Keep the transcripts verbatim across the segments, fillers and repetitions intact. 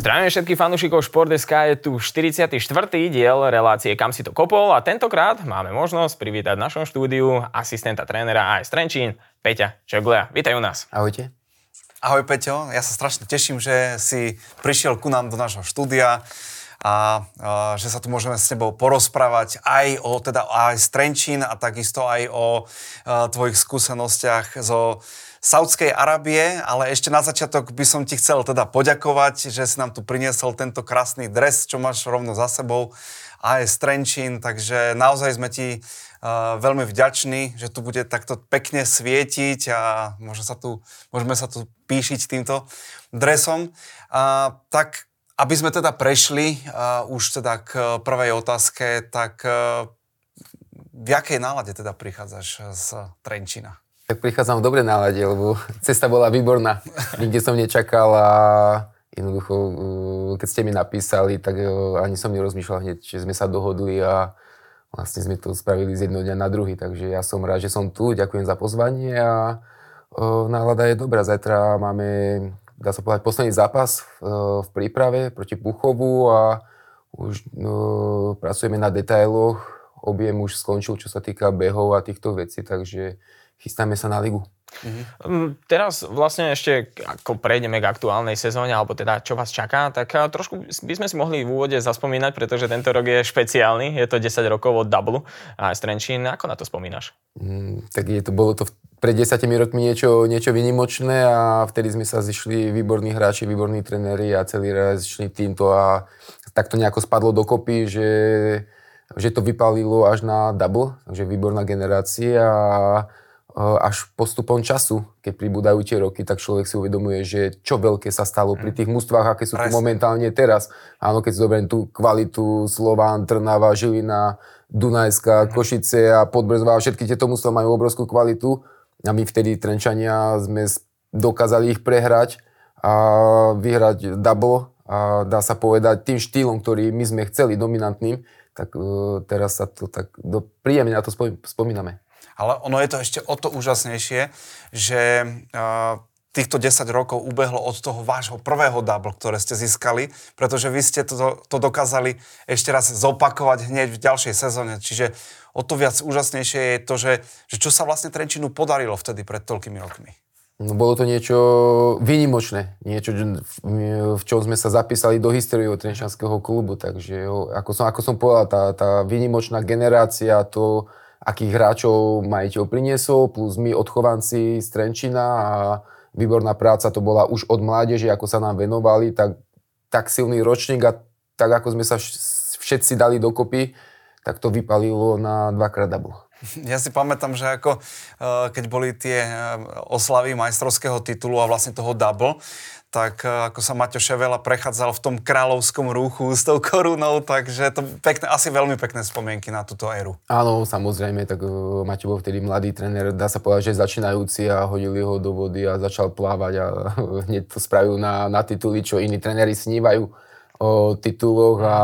Zdravím všetkých fanúšikov Šport.sk, je tu štyridsiaty štvrtý diel relácie Kam si to kopol a tentokrát máme možnosť privítať v našom štúdiu asistenta trénera á es Trenčín, Peťa Čeglia. Vítaj u nás. Ahojte. Ahoj Peťo, ja sa strašne teším, že si prišiel ku nám do nášho štúdia a, a že sa tu môžeme s tebou porozprávať aj o teda á es Trenčín a takisto aj o a, tvojich skúsenostiach zo Saudskej Arábie, ale ešte na začiatok by som ti chcel teda poďakovať, že si nám tu priniesol tento krásny dres, čo máš rovno za sebou, á es Trenčín, takže naozaj sme ti uh, veľmi vďační, že tu bude takto pekne svietiť a môže sa tu, môžeme sa tu píšiť týmto dresom. Uh, tak, aby sme teda prešli uh, už teda k prvej otázke, tak uh, v jakej nálade teda prichádzaš z Trenčína? Tak prichádzam v dobrej nálade, lebo cesta bola výborná. Nikde som nečakal a jednoducho, keď ste mi napísali, tak ani som nerozmýšľal hneď, že sme sa dohodli a vlastne sme to spravili z jedného dňa na druhý. Takže ja som rád, že som tu, ďakujem za pozvanie a nálada je dobrá. Zajtra máme, dá sa povedať, posledný zápas v príprave proti Puchovu a už no, pracujeme na detailoch. Objem už skončil, čo sa týka behov a týchto vecí, takže chystáme sa na ligu. Mhm. Teraz vlastne ešte, ako prejdeme k aktuálnej sezóne, alebo teda čo vás čaká, tak trošku by sme si mohli v úvode zaspomínať, pretože tento rok je špeciálny, je to desať rokov od Double á es Trenčín. Ako na to spomínaš? Mm, tak je to, bolo to pred desiatimi rokmi niečo, niečo výnimočné a vtedy sme sa zišli výborní hráči, výborní trenéri a celý raz zišli týmto a tak to nejako spadlo dokopy, že, že to vypálilo až na Double, takže výborná generácia a až postupom času, keď pribúdajú tie roky, tak človek si uvedomuje, že čo veľké sa stalo pri tých mužstvách, aké sú tu momentálne teraz. Áno, keď si zoberiem tú kvalitu Slovan, Trnava, Žilina, Dunajská, Košice a Podbrezová, všetky tieto mužstvá majú obrovskú kvalitu a my vtedy Trenčania sme dokázali ich prehrať a vyhrať Double a dá sa povedať tým štýlom, ktorý my sme chceli, dominantným, tak uh, teraz sa to tak do, príjemne na to spomíname. Ale ono je to ešte o to úžasnejšie, že uh, týchto desať rokov ubehlo od toho vášho prvého double, ktoré ste získali, pretože vy ste to, to dokázali ešte raz zopakovať hneď v ďalšej sezóne. Čiže o to viac úžasnejšie je to, že, že čo sa vlastne Trenčínu podarilo vtedy pred toľkými rokmi. No, bolo to niečo výnimočné, niečo, v čom sme sa zapísali do histórie trenčianskeho klubu, takže ako som, ako som povedal, tá, tá výnimočná generácia, to akých hráčov majiteľ priniesol, plus my odchovanci z Trenčína a výborná práca to bola už od mládeže, ako sa nám venovali, tak, tak silný ročník a tak ako sme sa všetci dali dokopy, tak to vypalilo na dvakrát double. Ja si pamätám, že ako keď boli tie oslavy majstrovského titulu a vlastne toho double, tak ako sa Maťo Ševela prechádzal v tom kráľovskom rúchu s tou korunou, takže to pekné, asi veľmi pekné spomienky na túto éru. Áno, samozrejme, tak uh, Maťo bol vtedy mladý tréner, dá sa povedať, že začínajúci a hodili ho do vody a začal plávať a hneď to spravil na, na tituly, čo iní tréneri snívajú o tituloch a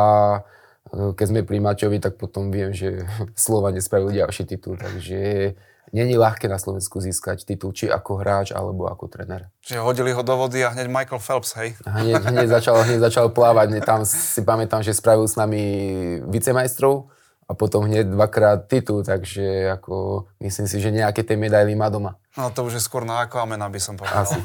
keď sme pri Maťovi, tak potom viem, že Slovan nespravil ďalší titul, takže není ľahké na Slovensku získať titul, či ako hráč, alebo ako tréner. Čiže hodili ho do vody a hneď Michael Phelps, hej? Hneď, hneď, začal, hneď začal plávať, tam si pamätám, že spravil s nami vicemajstrov a potom hneď dvakrát titul, takže ako myslím si, že nejaké tie medaily má doma. No to už je skôr na Aquamena, by som povedal. Asi.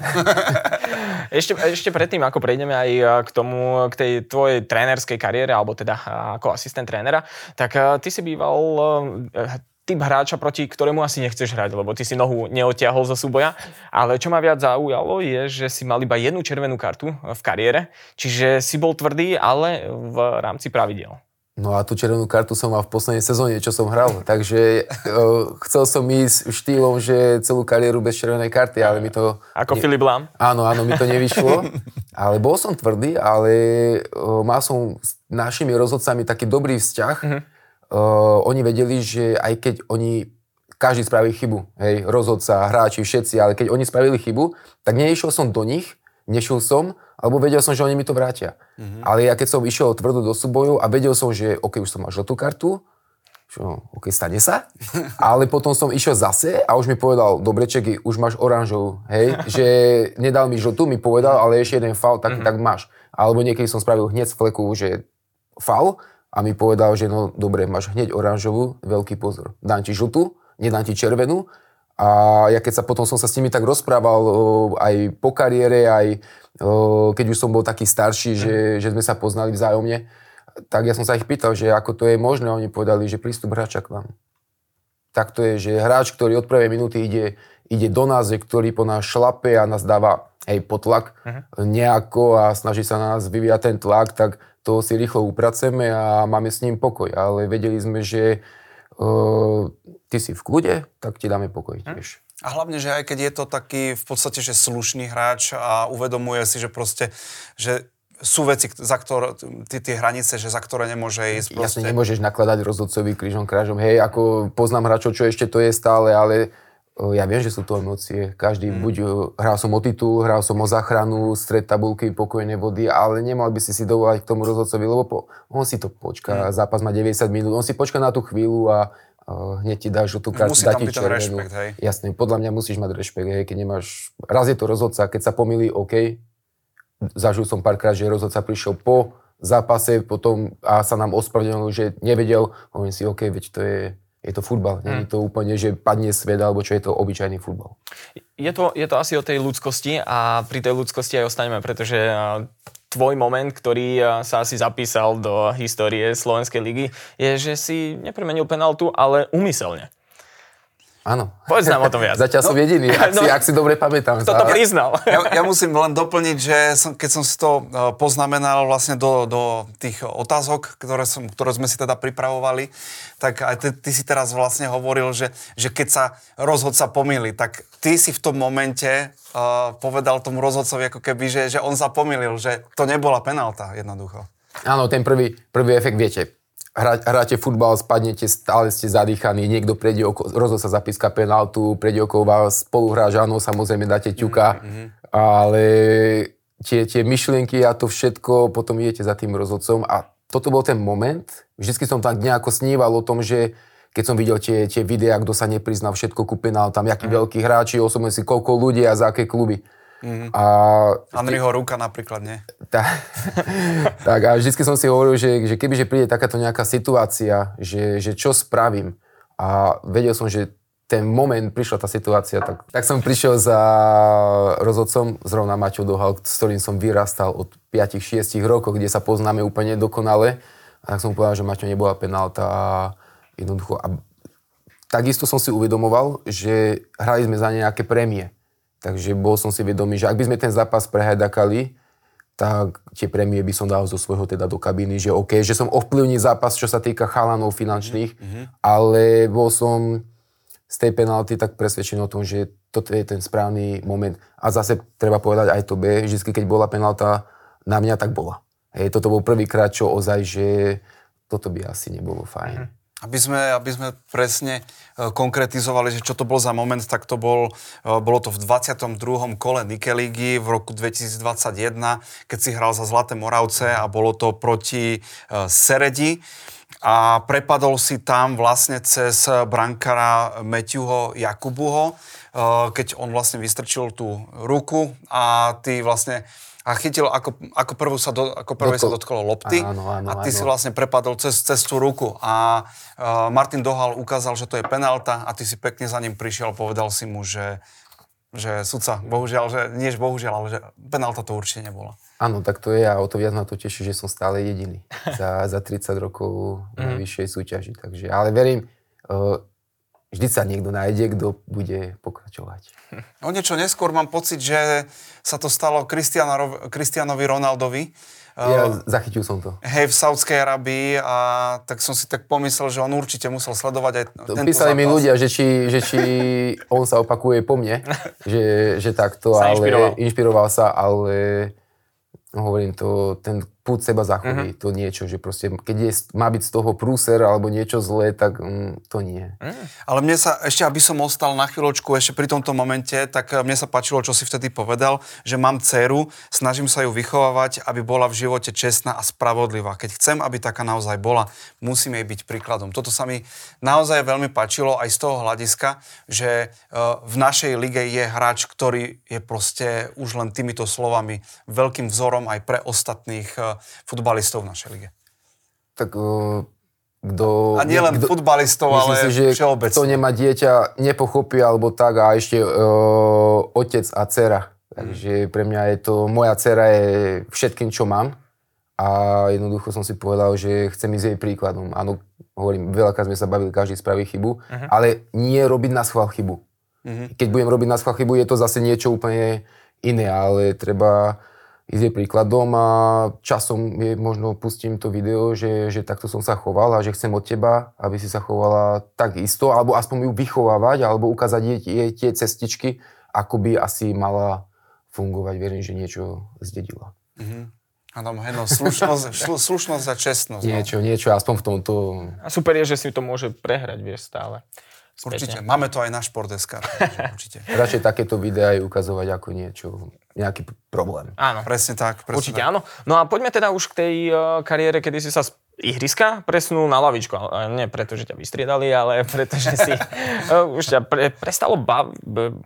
Ešte, ešte predtým, ako prejdeme aj k tomu, k tej tvojej trénerskej kariére, alebo teda ako asistent trénera, tak ty si býval typ hráča, proti ktorému asi nechceš hrať, lebo ty si nohu neodtiahol zo súboja. Ale čo ma viac zaujalo je, že si mal iba jednu červenú kartu v kariére, čiže si bol tvrdý, ale v rámci pravidiel. No a tú červenú kartu som mal v poslednej sezóne, čo som hral, takže uh, chcel som ísť štýlom, že celú kariéru bez červenej karty, ale mi to... Ako ne... Filip Lám? Áno, áno, mi to nevyšlo, ale bol som tvrdý, ale uh, mal som s našimi rozhodcami taký dobrý vzťah. Uh-huh. Uh, oni vedeli, že aj keď oni, každý spravil chybu, hej, rozhodca, hráči, všetci, ale keď oni spravili chybu, tak neišiel som do nich, nešiel som, alebo vedel som, že oni mi to vrátia. Mm-hmm. Ale ja keď som išiel tvrdo do súboju a vedel som, že OK, už som mal žltú kartu, Čo, ok, stane sa. Ale potom som išiel zase a už mi povedal, dobre, Čeky, už máš oranžovú, hej, že nedal mi žltú, mi povedal, ale ešte jeden faul, tak, mm-hmm. tak máš. Alebo niekedy som spravil hneď z fleku, že faul a mi povedal, že no dobre, máš hneď oranžovú, veľký pozor. Dám ti žltú, nedám ti červenú. A ja keď sa potom som sa s nimi tak rozprával o, aj po kariére, aj o, keď už som bol taký starší, že, že sme sa poznali vzájomne, tak ja som sa ich pýtal, že ako to je možné. Oni povedali, že prístup hráča k vám. Tak to je, že hráč, ktorý od prvej minúty ide, ide do nás, ktorý po nás šlape a nás dáva hej, potlak uh-huh. nejako a snaží sa na nás vyvíjať ten tlak, tak to si rýchlo upraceme a máme s ním pokoj. Ale vedeli sme, že Uh, ty si v kľude, tak ti dáme pokoj tiež. A hlavne, že aj keď je to taký v podstate, že slušný hráč a uvedomuje si, že proste, že sú veci, za ktoré, tie, tie hranice, že za ktoré nemôže ísť proste. Jasne, nemôžeš nakladať rozhodcovi krížom krážom. Hej, ako poznám hráčov, čo ešte to je stále, ale uh, ja viem, že sú to emócie. Každý, mm. buď uh, hral som o titul, hral som o záchranu, stred tabulky, pokojné vody, ale nemal by si si dovolať k tomu rozhodcovi, lebo po, on si to počká, mm. zápas má deväťdesiat minút, on si počká na tú chvíľu a uh, hneď ti dá žltú kartu, dá ti červenú. Rešpekt, hej. Jasne, podľa mňa musíš mať rešpekt, hej, keď nemáš, raz je to rozhodca, keď sa pomýli, OK, zažil som párkrát, že rozhodca prišiel po zápase, potom a sa nám ospravedlnil, že nevedel, hovorím si, OK, veď to je Je to futbal, nie je to úplne, že padne svet, alebo čo je to obyčajný futbal. Je to, je to asi o tej ľudskosti a pri tej ľudskosti aj ostaneme, pretože tvoj moment, ktorý sa asi zapísal do histórie Slovenskej ligy, je, že si nepremenil penaltu, ale úmyselne. Áno. Povedz nám o tom viac. Zatiaľ no, som jediný, ak, no, si, ak si dobre pamätám. Kto to priznal? Ja, ja musím len doplniť, že som, keď som si to poznamenal vlastne do, do tých otázok, ktoré, som, ktoré sme si teda pripravovali, tak aj ty, ty si teraz vlastne hovoril, že, že keď sa rozhodca pomýli, tak ty si v tom momente uh, povedal tomu rozhodcovi ako keby, že, že on sa pomýlil, že to nebola penálta jednoducho. Áno, ten prvý, prvý efekt viete. Hrá, hráte futbal, spadnete, stále ste zadýchaní, niekto prejde okolo, rozhodca zapíska penáltu, prejde okolo vás spoluhráč, áno, samozrejme dáte ťuka, mm-hmm. ale tie, tie myšlienky a to všetko, potom idete za tým rozhodcom a toto bol ten moment, vždycky som tam nejako sníval o tom, že keď som videl tie, tie videá, kto sa nepriznal všetko ku penáltam, akí mm-hmm. veľkí hráči, osobne si koľko ľudí a za aké kluby. Mm-hmm. A Andriho Ruka napríklad, nie? Tak, tak a vždycky som si hovoril, že, že kebyže príde takáto nejaká situácia, že, že čo spravím a vedel som, že ten moment prišla tá situácia, tak, tak som prišiel za rozhodcom, zrovna Maťo Dohal, s ktorým som vyrastal od päť šesť rokov, kde sa poznáme úplne dokonale a tak som povedal, že Maťo nebola penálta a jednoducho a takisto som si uvedomoval, že hrali sme za nejaké prémie. Takže bol som si vedomý, že ak by sme ten zápas prehajdakali, tak tie prémie by som dal zo svojho teda do kabíny, že OK, že som ovplyvnil zápas, čo sa týka chalanov finančných, mm-hmm. ale bol som z tej penalty tak presvedčený o tom, že toto je ten správny moment. A zase treba povedať aj to B, vždy, keď bola penalta na mňa, tak bola. Hej, toto bol prvýkrát, čo ozaj, že toto by asi nebolo fajn. Mm-hmm. Aby sme, aby sme presne konkretizovali, že čo to bol za moment, tak to bol, bolo to v dvadsiatom druhom kole Nikelígy v roku dvetisícdvadsaťjeden, keď si hral za Zlaté Moravce a bolo to proti Seredi. A prepadol si tam vlastne cez brankára Matthewho Jakubuho, keď on vlastne vystrčil tú ruku a ty vlastne a chytil, ako, ako prvú sa, do, ako prvé sa dotkolo lopty áno, áno, a ty áno. si vlastne prepadol cez, cez tú ruku a uh, Martin Dohal ukázal, že to je penálta a ty si pekne za ním prišiel a povedal si mu, že, že sudca, bohužiaľ, že nie že bohužiaľ, ale že penálta to určite nebola. Áno, tak to je a o to viac ma to teší, že som stále jediný za, za tridsať rokov na vyššej súťaži. Takže, ale verím, uh, vždy sa niekto nájde, kto bude pokračovať. O niečo neskôr mám pocit, že sa to stalo Cristianovi Ronaldovi. Ja uh, zachytil som to. Hej, v Saudskej Arabii a tak som si tak pomyslel, že on určite musel sledovať aj to tento písali zápas. mi ľudia, že či, že či on sa opakuje po mne, že, že takto, sa ale inšpiroval. inšpiroval sa, ale hovorím to, ten púd seba zachoví, mm-hmm. to niečo, že proste, keď je, má byť z toho prúser alebo niečo zlé, tak mm, to nie. Mm. Ale mne sa, ešte aby som ostal na chvíľočku ešte pri tomto momente, tak mne sa páčilo, čo si vtedy povedal, že mám dcéru, snažím sa ju vychovávať, aby bola v živote čestná a spravodlivá. Keď chcem, aby taká naozaj bola, musím jej byť príkladom. Toto sa mi naozaj veľmi páčilo aj z toho hľadiska, že v našej lige je hráč, ktorý je proste už len týmito slovami veľkým vzorom aj pre ostatných futbalistov v našej lige. Tak kto... A nie len kdo, futbalistov, ale si, že všeobecne. Kto nemá dieťa, nepochopí alebo tak a ešte uh, otec a dcera. Takže pre mňa je to, moja dcera je všetkým, čo mám. A jednoducho som si povedal, že chcem ísť jej príkladom. Áno, hovorím, veľakrát sme sa bavili, každý spraví chybu, uh-huh. ale nie robiť na schvál chybu. Uh-huh. Keď budem robiť na schvál chybu, je to zase niečo úplne iné, ale treba ísť jej príkladom a časom je, možno pustím to video, že, že takto som sa choval a že chcem od teba, aby si sa chovala tak isto, alebo aspoň ju vychovávať, alebo ukázať jej, jej tie cestičky, ako by asi mala fungovať. Verím, že niečo zdedila. Uh-huh. Áno, no, slušnosť, slušnosť a čestnosť. Niečo, no. niečo, aspoň v tomto. A super je, že si to môže prehrať, vieš, stále. Spätne. Určite, máme to aj na Šport bodka es ká, určite. Radšej takéto videá aj ukazovať ako niečo, nejaký problém. Áno. Presne tak. Presne určite tak. áno. No a poďme teda už k tej uh, kariére, kedy si sa z ihriska presunul na lavičku. Ale nie preto, že ťa vystriedali, ale preto, že si uh, už ťa pre, prestalo baviť...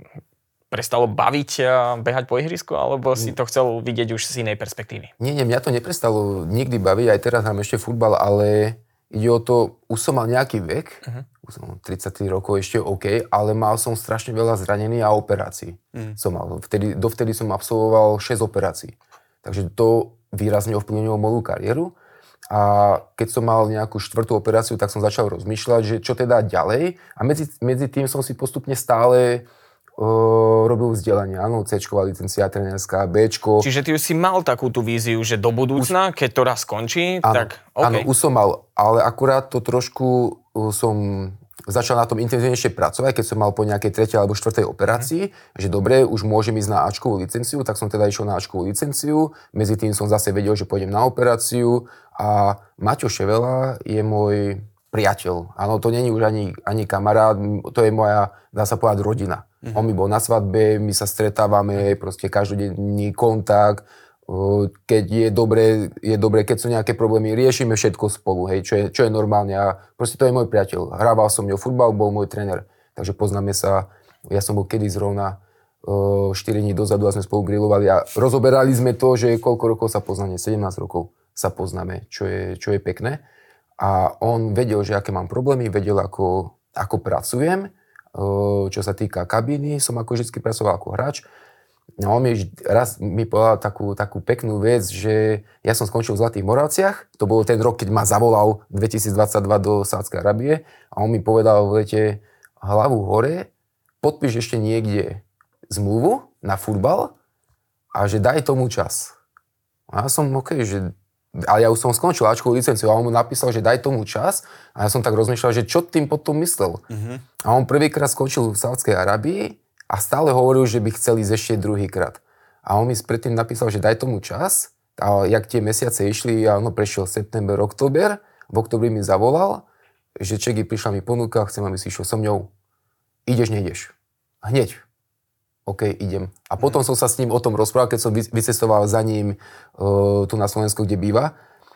prestalo baviť behať po ihrisku, alebo si to chcel vidieť už z inej perspektívy? Nie, nie, mňa to neprestalo nikdy baviť, aj teraz mám ešte futbal, ale ide o to, už som mal nejaký vek, uh-huh. už som tridsaťtri rokov, ešte OK, ale mal som strašne veľa zranení a operácií. Uh-huh. Som mal, vtedy, dovtedy som absolvoval šesť operácií. Takže to výrazne ovplyvnilo moju kariéru. A keď som mal nejakú štvrtú operáciu, tak som začal rozmýšľať, že čo teda ďalej. A medzi, medzi tým som si postupne stále Uh, robil vzdelanie, áno, C-čková licencia, trénerská, B-čko. Čiže ty už si mal takú tú víziu, že do budúcna, keď to raz skončí, áno, tak OK. Áno, už som mal, ale akurát to trošku uh, som začal na tom intenzívnejšie pracovať, keď som mal po nejakej tretej alebo štvrtej operácii, mm. že dobre, už môžem ísť na A-čkovú licenciu, tak som teda išiel na A-čkovú licenciu, medzi tým som zase vedel, že pôjdem na operáciu a Maťo Ševela je môj priateľ. Áno, to není už ani, ani kamarát, to je moja, dá sa povedať, rodina. Mm-hmm. On mi bol na svadbe, my sa stretávame, proste každodenný kontakt. Keď je dobre, je dobre, keď sú nejaké problémy, riešime všetko spolu, hej, čo je, čo je normálne. A proste to je môj priateľ. Hrával som ňou futbal, bol môj tréner. Takže poznáme sa, ja som bol kedy zrovna štyri dní dozadu a sme spolu grilovali a rozoberali sme to, že koľko rokov sa poznáme, sedemnásť rokov sa poznáme, čo je, čo je pekné. A on vedel, že aké mám problémy, vedel, ako, ako pracujem. Čo sa týka kabíny, som ako vždy pracoval ako hráč. No on mi raz mi povedal takú, takú peknú vec, že ja som skončil v Zlatých Moravciach. To bol ten rok, keď ma zavolal dvetisícdvadsaťdva do Sádskej Arábie. A on mi povedal v lete hlavu hore, podpíš ešte niekde zmluvu na futbal a že daj tomu čas. A ja som OK, že ale ja už som skončil A-čkovú licenciu a on mu napísal, že daj tomu čas a ja som tak rozmýšľal, že čo tým potom myslel. Uh-huh. A on prvýkrát skončil v Saúdskej Arábii a stále hovoril, že by chcel ísť ešte druhýkrát. A on mi predtým napísal, že daj tomu čas a jak tie mesiace išli, a ono prešiel september, október, v októbri mi zavolal, že čeky, prišla mi ponuka, chcem, aby si išiel so mňou. Ideš, nejdeš. Hneď. OK, idem. A potom som sa s ním o tom rozprával, keď som vycestoval za ním uh, tu na Slovensku, kde býva,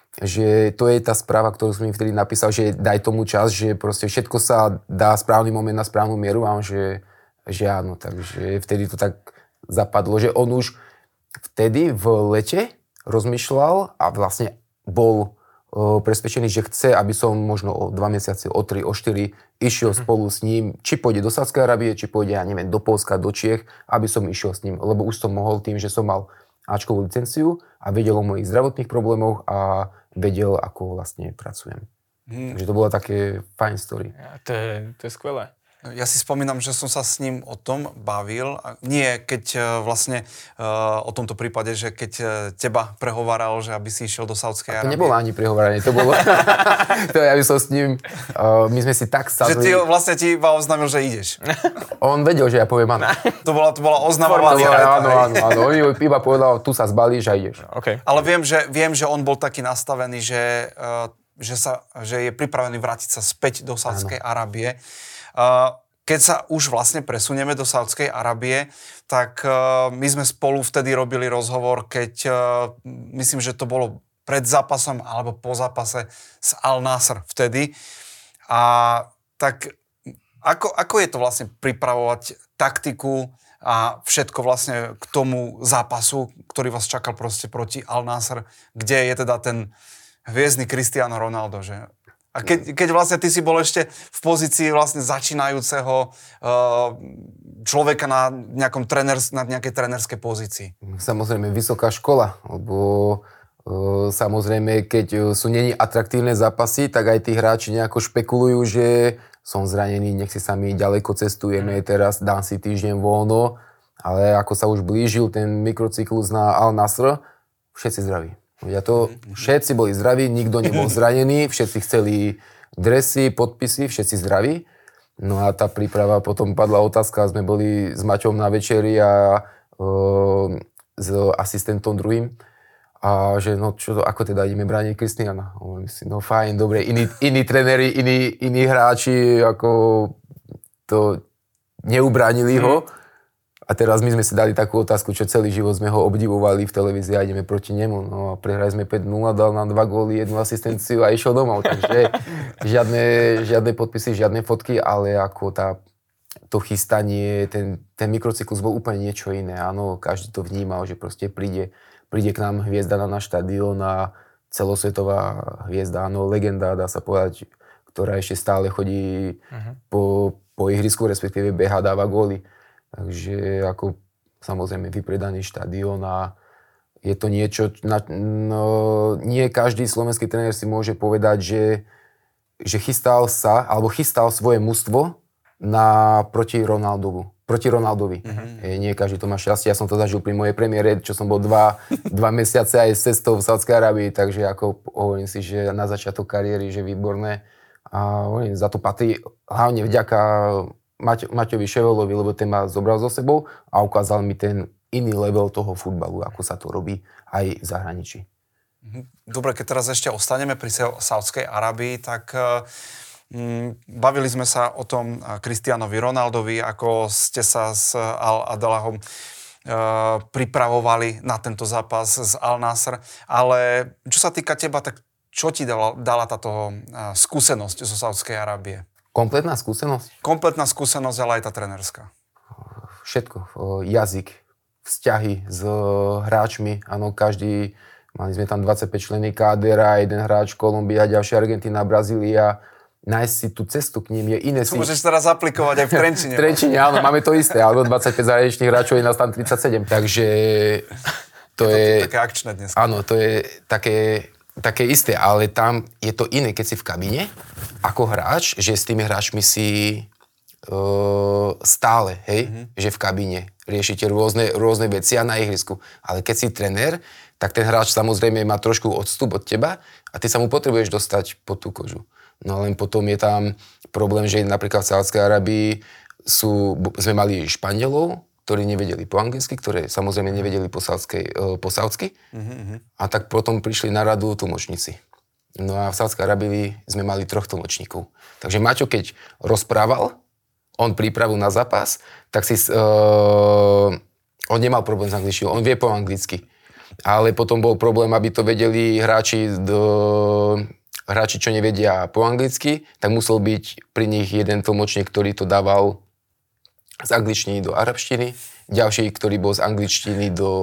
že to je tá správa, ktorú som mi vtedy napísal, že daj tomu čas, že proste všetko sa dá správny moment na správnu mieru a on, že, že áno, takže vtedy to tak zapadlo, že on už vtedy v lete rozmýšľal a vlastne bol uh, presvedčený, že chce, aby som možno o dva mesiace, o tri, o štyri išiel spolu s ním, či pôjde do Sádskej Arábie, či pôjde, ja neviem, do Poľska, do Čiech, aby som išiel s ním, lebo už som mohol tým, že som mal A-čkovú licenciu a vedel o mojich zdravotných problémoch a vedel, ako vlastne pracujem. Hmm. Takže to bola také fajn story. Ja, to, je, to je skvelé. Ja si spomínam, že som sa s ním o tom bavil. Nie, keď vlastne uh, o tomto prípade, že keď teba prehováral, že aby si išiel do Saudskej Arábie. To nebolo ani prehováranie, to bolo... to ja by som s ním... Uh, my sme si tak sadli... Že ty vlastne ti iba oznámil, že ideš. On vedel, že ja poviem áno. to bola, to bola oznamovacia. Áno, áno, áno. On iba povedal, tu sa zbalíš a ideš. Okay. Ale viem že, viem, že on bol taký nastavený, že, uh, že, sa, že je pripravený vrátiť sa späť do Saudskej Arábie. Uh, keď sa už vlastne presunieme do Saudskej Arábie, tak uh, my sme spolu vtedy robili rozhovor, keď uh, myslím, že to bolo pred zápasom alebo po zápase s Al-Nasr vtedy. A tak ako, ako je to vlastne pripravovať taktiku a všetko vlastne k tomu zápasu, ktorý vás čakal proste proti Al-Nasr, kde je teda ten hviezdny Cristiano Ronaldo, že... A keď, keď vlastne ty si bol ešte v pozícii vlastne začínajúceho uh, človeka na, nejakom treners, na nejakej trenerskej pozícii. Samozrejme, vysoká škola, lebo uh, samozrejme, keď sú není atraktívne zápasy, tak aj tí hráči nejako špekulujú, že som zranený, nech si sami ďaleko cestujeme, mm. teraz dám si týždeň voľno, ale ako sa už blížil ten mikrocyklus na Al-Nasr, všetci zdraví. Ja to, všetci boli zdraví, nikto nebol zranený, všetci chceli dresy, podpisy, všetci zdraví. No a tá príprava, potom padla otázka, sme boli s Maťom na večeri a uh, s asistentom druhým. A že no čo to, ako teda ideme brániť Cristiana? Si, no fajn, dobre, iní, iní tréneri, iní, iní hráči, ako to neubránili ho. A teraz my sme si dali takú otázku, čo celý život sme ho obdivovali v televízii a ideme proti nemu. No a prehrali sme päť nula, dal nám dva góly, jednu asistenciu a išiel domov. Takže žiadne, žiadne podpisy, žiadne fotky, ale ako tá, to chystanie, ten, ten mikrocyklus bol úplne niečo iné. Áno, každý to vnímal, že proste príde, príde k nám hviezda na náš štadión a celosvetová hviezda, áno, legenda, dá sa povedať, ktorá ešte stále chodí uh-huh. po, po ihrisku, respektíve beha, dáva góly. Takže ako samozrejme vypredaný štadión a je to niečo, na, no, nie každý slovenský tréner si môže povedať, že, že chystal sa, alebo chystal svoje mužstvo na proti Ronaldovu. Proti Ronaldovi. Mm-hmm. E, nie každý to má šťastie. Ja som to zažil pri mojej premiére, čo som bol dva, dva mesiace aj s cestou v Saudskej Arábii, takže ako hovorím si, že na začiatok kariéry, že výborné. A hovorím, za to patrí hlavne vďaka Maťo, Maťovi Ševelovi, lebo ten ma zobral so sebou a ukázal mi ten iný level toho futbalu, ako sa to robí aj v zahraničí. Dobre, keď teraz ešte ostaneme pri Saudskej Arábii, tak mm, bavili sme sa o tom Cristianovi Ronaldovi, ako ste sa s Al-Adalahom uh, pripravovali na tento zápas z Al-Nasr, ale čo sa týka teba, tak čo ti dala, dala táto uh, skúsenosť zo Saudskej Arábie? Kompletná skúsenosť? Kompletná skúsenosť, ale aj tá trenerská. Všetko. Jazyk, vzťahy s hráčmi. Áno, každý, mali sme tam dvadsaťpäť členný káder a jeden hráč Kolumbia, ďalší Argentína, Brazília. Nájsť si tú cestu k ním je iné. Tu si... môžeš teraz aplikovať aj v Trenčine. V Trenčine, áno, máme to isté. Alebo dvadsaťpäť zahraničných hráčov, je nás tam tridsaťsedem. Takže to je... je také akčné dnes. Áno, to je také... také isté, ale tam je to iné, keď si v kabíne ako hráč, že s tými hráčmi si uh, stále, hej, mm-hmm. že v kabíne riešite rôzne, rôzne veci a na ihrisku. Ale keď si trenér, tak ten hráč samozrejme má trošku odstup od teba a ty sa mu potrebuješ dostať pod tú kožu. No len potom je tam problém, že napríklad v Saudskej Arabii sú, sme mali Španielov, ktorí nevedeli po anglicky, ktoré samozrejme nevedeli po, saudskej, po saudsky. Mm-hmm. A tak potom prišli na radu tlmočníci. No a v Saudskej Arabii sme mali troch tlmočníkov. Takže Maťo, keď rozprával, on prípravu na zápas, tak si... Uh, on nemal problém s angličtinou, on vie po anglicky. Ale potom bol problém, aby to vedeli hráči, do, hráči, čo nevedia po anglicky, tak musel byť pri nich jeden tlmočník, ktorý to dával z angličtiny do arabštiny, ďalší, ktorý bol z angličtiny do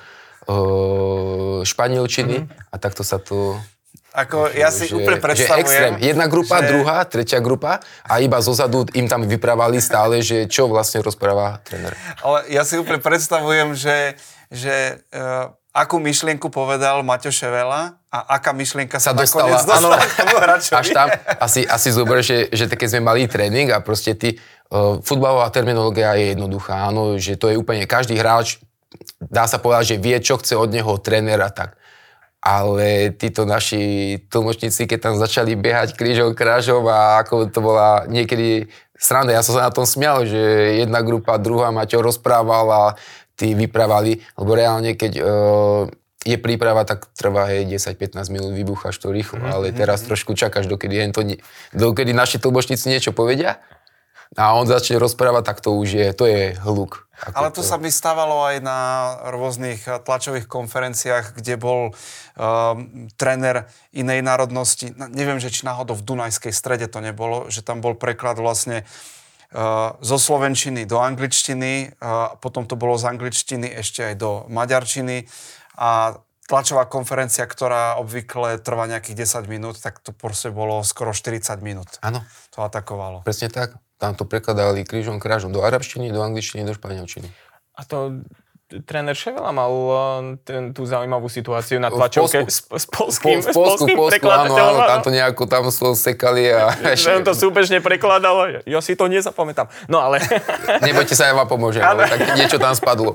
uh, španielčiny mm-hmm. a takto sa to... Ako ja si že, úplne predstavujem... Že extrém. Jedna grupa, že... druhá, tretia grupa a iba zozadu im tam vyprávali stále, že čo vlastne rozpráva tréner. Ale ja si úplne predstavujem, že, že uh, akú myšlienku povedal Maťo Ševela a aká myšlienka sa, sa dostala, nakoniec dostala k tomu hráčovi. Až tam, asi, asi zober, že, že keď sme mali tréning a proste ty, uh, futbalová terminológia je jednoduchá, áno, že to je úplne každý hráč, dá sa povedať, že vie, čo chce od neho tréner a tak. Ale títo naši tlmočníci, keď tam začali behať krížom krážom a ako to bola niekedy sranda, ja som sa na tom smial, že jedna grupa, druhá Maťo rozprával a tí vyprávali, lebo reálne, keď uh, je príprava, tak trvá hej, desať pätnásť minút, vybucháš to rýchlo, mm-hmm. ale teraz trošku čakáš, dokedy, to nie, dokedy naši tlmočníci niečo povedia a on začne rozprávať, tak to už je, to je hluk. Ale to, to sa mi stávalo aj na rôznych tlačových konferenciách, kde bol uh, tréner inej národnosti. Neviem, že či náhodou v Dunajskej Strede to nebolo, že tam bol preklad vlastne uh, zo slovenčiny do angličtiny, uh, potom to bolo z angličtiny ešte aj do maďarčiny a tlačová konferencia, ktorá obvykle trvá nejakých desať minút, tak to proste bolo skoro štyridsať minút. Áno. To atakovalo. Presne tak. Tam to prekladali krížom krážom do arabštiny, do angličtiny, do španielčiny. A to tréner Ševela mal ten, tú zaujímavú situáciu na tlačovke s, s polským, v Polsku, s polským Polsku, áno, áno, tam to nejako tam sekali a... Že on to súbežne prekladal, ja si to nezapamätám. No ale... Nebojte sa, ja vám pomôžem, ale tak niečo tam spadlo.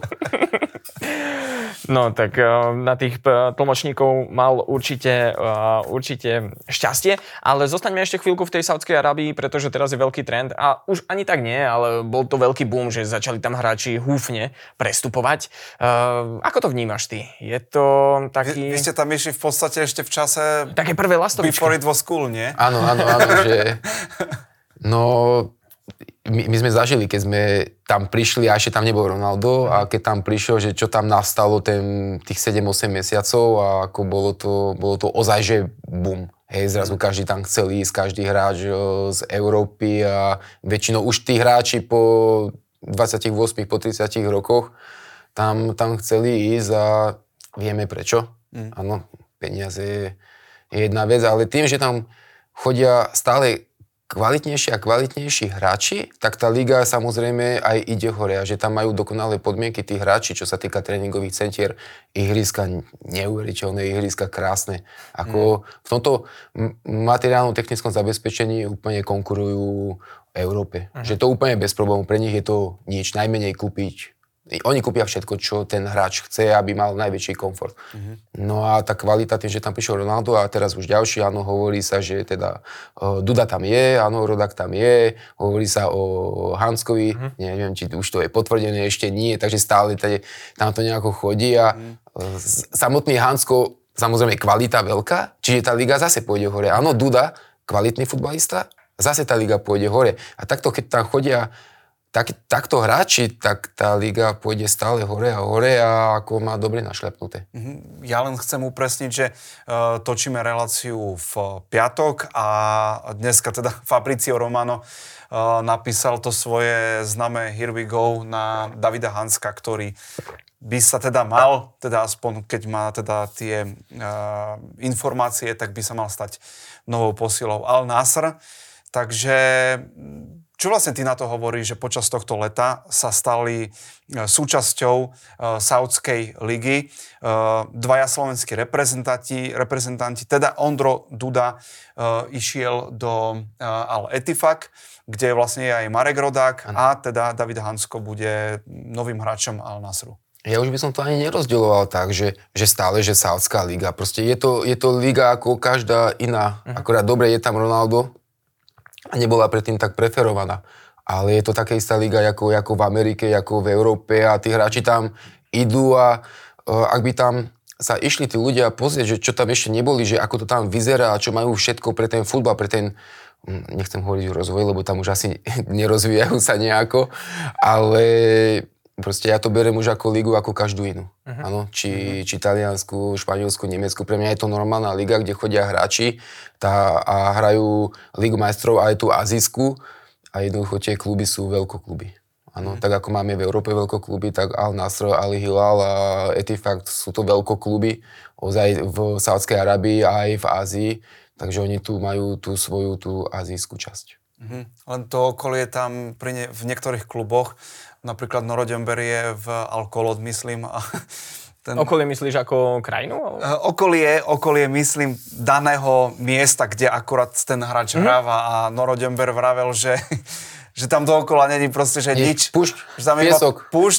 No tak na tých tlmočníkov mal určite, určite šťastie, ale zostaňme ešte chvíľku v tej Saudskej Arábii, pretože teraz je veľký trend a už ani tak nie, ale bol to veľký boom, že začali tam hráči húfne prestupovať. Ako to vnímaš ty? Je to taký... Vy, vy ste tam išli v podstate ešte v čase... Také prvé lastovičky. Before it was cool, nie? Áno, áno, áno, že... No... My, my sme zažili, keď sme tam prišli a ešte tam nebol Ronaldo a keď tam prišiel, že čo tam nastalo ten, tých sedem osem mesiacov a ako bolo to, bolo to ozaj, že boom. Hej, zrazu každý tam chcel ísť, každý hráč z Európy a väčšinou už tí hráči po dvadsiatich ôsmich, po tridsiatich rokoch tam, tam chceli ísť a vieme prečo. Mm. Áno, peniaze je, je jedna vec, ale tým, že tam chodia stále kvalitnejší a kvalitnejší hráči, tak tá liga samozrejme aj ide hore a že tam majú dokonalé podmienky tí hráči, čo sa týka tréningových centier, ihriska neuveriteľné, ihriska krásne. Ako mm. v tomto materiálnom technickom zabezpečení úplne konkurujú Európe. Mm. Že to úplne bez problémov, pre nich je to nič, najmenej kúpiť. Oni kúpia všetko, čo ten hráč chce, aby mal najväčší komfort. Mm-hmm. No a tá kvalita, tým, že tam prišiel Ronaldo a teraz už ďalší, áno, hovorí sa, že teda uh, Duda tam je, áno, Rodak tam je, hovorí sa o Hanskovi, mm-hmm. neviem, či už to je potvrdené, ešte nie, takže stále tady, tam to nejako chodí a mm-hmm. uh, samotný Hansko, samozrejme kvalita veľká, čiže tá liga zase pôjde hore. Áno, Duda, kvalitný futbalista, zase tá liga pôjde hore. A takto, keď tam chodia Tak, takto hráči, tak tá liga pôjde stále hore a hore a ako má dobre našľapnuté. Ja len chcem upresniť, že uh, točíme reláciu v piatok a dneska teda Fabrizio Romano uh, napísal to svoje známe Here we go na Davida Hanska, ktorý by sa teda mal, teda aspoň keď má teda tie uh, informácie, tak by sa mal stať novou posilou Al Nassr. Takže čo vlastne ty na to hovoríš, že počas tohto leta sa stali súčasťou uh, Saudskej ligy uh, dvaja slovenskí reprezentanti, reprezentanti, teda Ondro Duda uh, išiel do uh, Al Ettifaq, kde vlastne je aj Marek Rodák ano. A teda David Hansko bude novým hráčom Al Nassru. Ja už by som to ani nerozdeľoval tak, že, že stále, že Saudská liga. Proste je to, je to liga ako každá iná. Uh-huh. Akorát dobre, je tam Ronaldo, a nebola predtým tak preferovaná. Ale je to taká istá liga ako, ako v Amerike, ako v Európe a tí hráči tam idú a uh, ak by tam sa išli tí ľudia pozrieť, že čo tam ešte neboli, že ako to tam vyzerá a čo majú všetko pre ten futbal, pre ten, nechcem hovoriť o rozvoji, lebo tam už asi nerozvíjajú sa nejako, ale proste ja to beriem už ako ligu, ako každú inú. Uh-huh. Áno, či, uh-huh. či Taliansku, Španielsku, Nemecku. Pre mňa je to normálna liga, kde chodia hráči tá, a hrajú Ligu majstrov aj tú azijskú a jednoducho tie kluby sú veľkokluby. Áno, uh-huh. tak ako máme v Európe veľkokluby, tak Al Nassr, Al Hilal a Ettifaq sú to veľkokluby ozaj v Saudskej Arabii a aj v Ázii, takže oni tu majú tú svoju tú azijskú časť. Uh-huh. Len to okolie tam pri ne, v niektorých kluboch, napríklad Noro Dembele je v Al Kholod, myslím, a ten... Okolie myslíš ako krajinu? Okolie, okolie myslím daného miesta, kde akurát ten hráč mm-hmm. hráva a Noro Ďember vravel, že, že tam dookola není proste, že je nič. Púšť, že tam piesok. Púšť,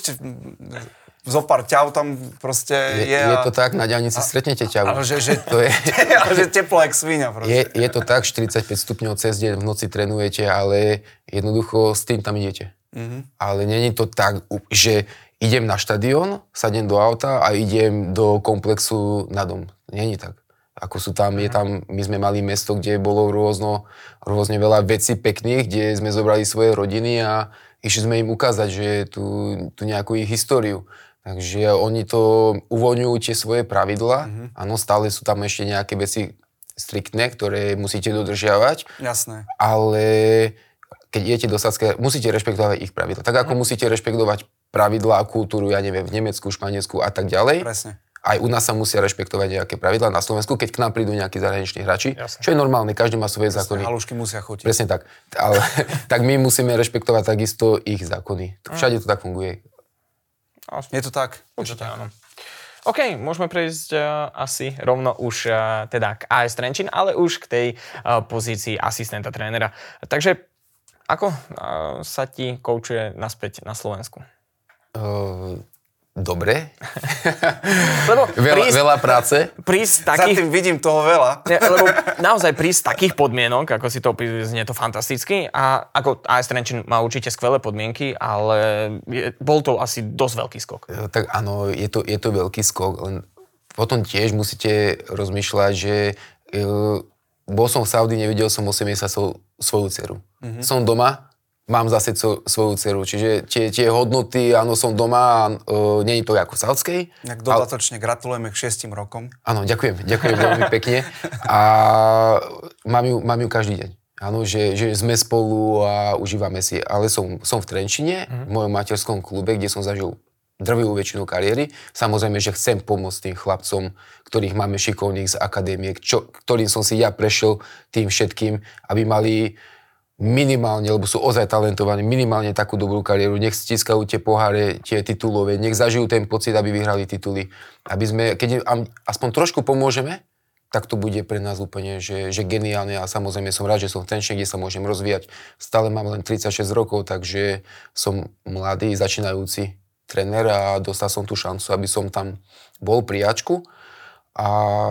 zopár ťav tam proste je. Je, je a... to tak, na diaľnici stretnete ťavu. Ale že, že, to je, ale že teplo jak sviňa proste. Je, je to tak, štyridsaťpäť stupňov cez deň v noci trénujete, ale jednoducho s tým tam idete. Mm-hmm. Ale není to tak, že idem na štadión, sadnem do auta a idem do komplexu na dom. Není tak. Ako sú tam, mm-hmm. je tam, my sme mali mesto, kde bolo rôzno, rôzne veľa vecí pekných, kde sme zobrali svoje rodiny a išli sme im ukázať, že tu, tu nejakú ich históriu. Takže oni to uvoľňujú tie svoje pravidlá. Mm-hmm. Áno, stále sú tam ešte nejaké veci striktné, ktoré musíte dodržiavať. Jasné. Ale keď idete do Saska, musíte rešpektovať ich pravidlá. Tak ako mm. musíte rešpektovať pravidlá a kultúru, ja neviem, v Nemecku, Španielsku a tak ďalej. Presne. Aj u nás sa musia rešpektovať nejaké pravidlá na Slovensku, keď k nám prídu nejakí zahraniční hráči, Jasne. čo je normálne, každý má svoje Presne, zákony. halušky musia chutiť. Presne tak. Ale tak my musíme rešpektovať takisto ich zákony. Všade to tak funguje. Je to tak? Určite áno. OK, môžeme prejsť uh, asi rovno už uh, teda k á es Trenčín, ale už k tej uh, pozícii asistenta trénera. Takže ako uh, sa ti koučuje naspäť na Slovensku? Uh, dobre. Lebo veľa, prísť, veľa práce. Prísť Za takých... tým vidím toho veľa. Ne, lebo naozaj prísť takých podmienok, ako si to opísuje, znie to fantasticky. A ako á es Trenčín má určite skvelé podmienky, ale je, bol to asi dosť veľký skok. Tak áno, je to, je to veľký skok, len potom tiež musíte rozmýšľať, že uh, bol som v Saudi, nevidel som osem mesiacov svoju dceru. Mm-hmm. Som doma, mám zase co, svoju dceru, čiže tie, tie hodnoty, áno, som doma a uh, nie je to ako v Saudskej. Tak dodatočne ale... gratulujeme k šiestim rokom. Áno, ďakujem, ďakujem veľmi pekne. A mám ju, mám ju každý deň. Áno, že, že sme spolu a užívame si, ale som, som v Trenčine, mm-hmm. v mojom materskom klube, kde som zažil drvivú väčšinu kariéry. Samozrejme, že chcem pomôcť tým chlapcom, ktorých máme šikovných z akadémie, čo, ktorým som si ja prešiel tým všetkým, aby mali minimálne, lebo sú ozaj talentovaní, minimálne takú dobrú kariéru, nech stiskajú tie poháre, tie titulové, nech zažijú ten pocit, aby vyhrali tituly. Aby sme, keď im aspoň trošku pomôžeme, tak to bude pre nás úplne, že, že geniálne a samozrejme som rád, že som v Trenčine, kde sa môžem rozvíjať. Stále mám len tridsaťšesť rokov, takže som mladý, začínajúci tréner a dostal som tú šancu, aby som tam bol pri Ačku a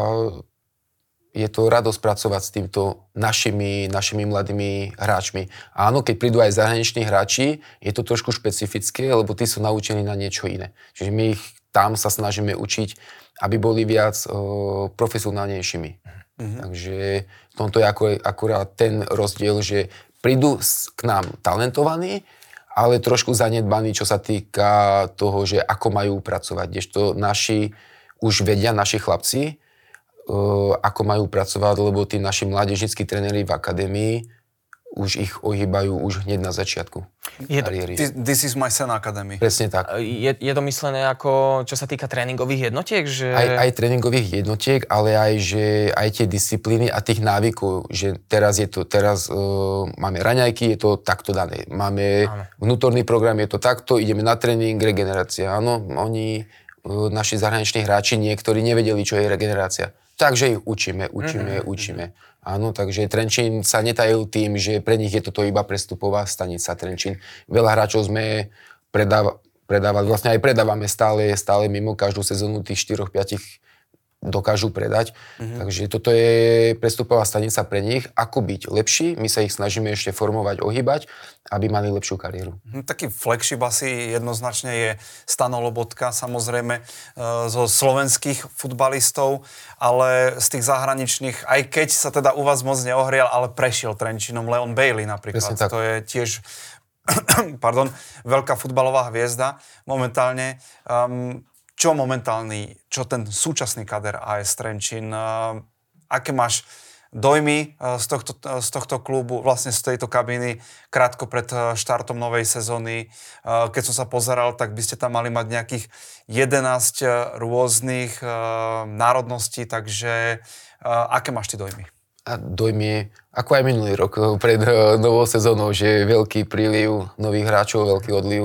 je to radosť pracovať s týmto našimi, našimi mladými hráčmi. A áno, keď prídu aj zahraniční hráči, je to trošku špecifické, lebo tí sú naučení na niečo iné. Čiže my ich tam sa snažíme učiť, aby boli viac o, profesionálnejšími. Mm-hmm. Takže v tomto je akurát ten rozdiel, že prídu k nám talentovaní, ale trošku zanedbaní, čo sa týka toho, že ako majú pracovať. Kdežto naši už vedia, naši chlapci, uh, ako majú pracovať, lebo tí naši mládežníckí tréneri v akadémii už ich ohýbajú už hneď na začiatku je kariéry. This, this is my son academy. Presne tak. Je, je to myslené ako, čo sa týka tréningových jednotiek? Že... Aj, aj tréningových jednotiek, ale aj, že aj tie disciplíny a tých návykov, že teraz je to, teraz uh, máme raňajky, je to takto dané. Máme áno. vnútorný program, je to takto, ideme na tréning, regenerácia. Áno, oni, uh, naši zahraniční hráči, niektorí nevedeli, čo je regenerácia. Takže ich učíme, učíme, mm-hmm. učíme. Áno, takže Trenčín sa netajil tým, že pre nich je toto iba prestupová stanica Trenčín. Veľa hráčov sme predáva, predávali, vlastne aj predávame stále, stále mimo každú sezónu tých štyroch päť dokážu predať. Mm-hmm. Takže toto je prestupová stanica pre nich. Ako byť lepší, my sa ich snažíme ešte formovať, ohýbať, aby mali lepšiu kariéru. Taký flagship asi jednoznačne je Stano Lobotka, samozrejme zo slovenských futbalistov, ale z tých zahraničných, aj keď sa teda u vás moc neohrial, ale prešiel Trenčínom, Leon Bailey napríklad. To je tiež pardon, veľká futbalová hviezda momentálne. Um, Čo momentálny, čo ten súčasný kader á es Trenčín, uh, aké máš dojmy uh, z, tohto, uh, z tohto klubu, vlastne z tejto kabíny, krátko pred uh, štartom novej sezóny. Uh, keď som sa pozeral, tak by ste tam mali mať nejakých jedenásť uh, rôznych uh, národností, takže uh, aké máš ty dojmy? A dojmy, ako aj minulý rok pred uh, novou sezónou, že veľký príliv nových hráčov, veľký odliv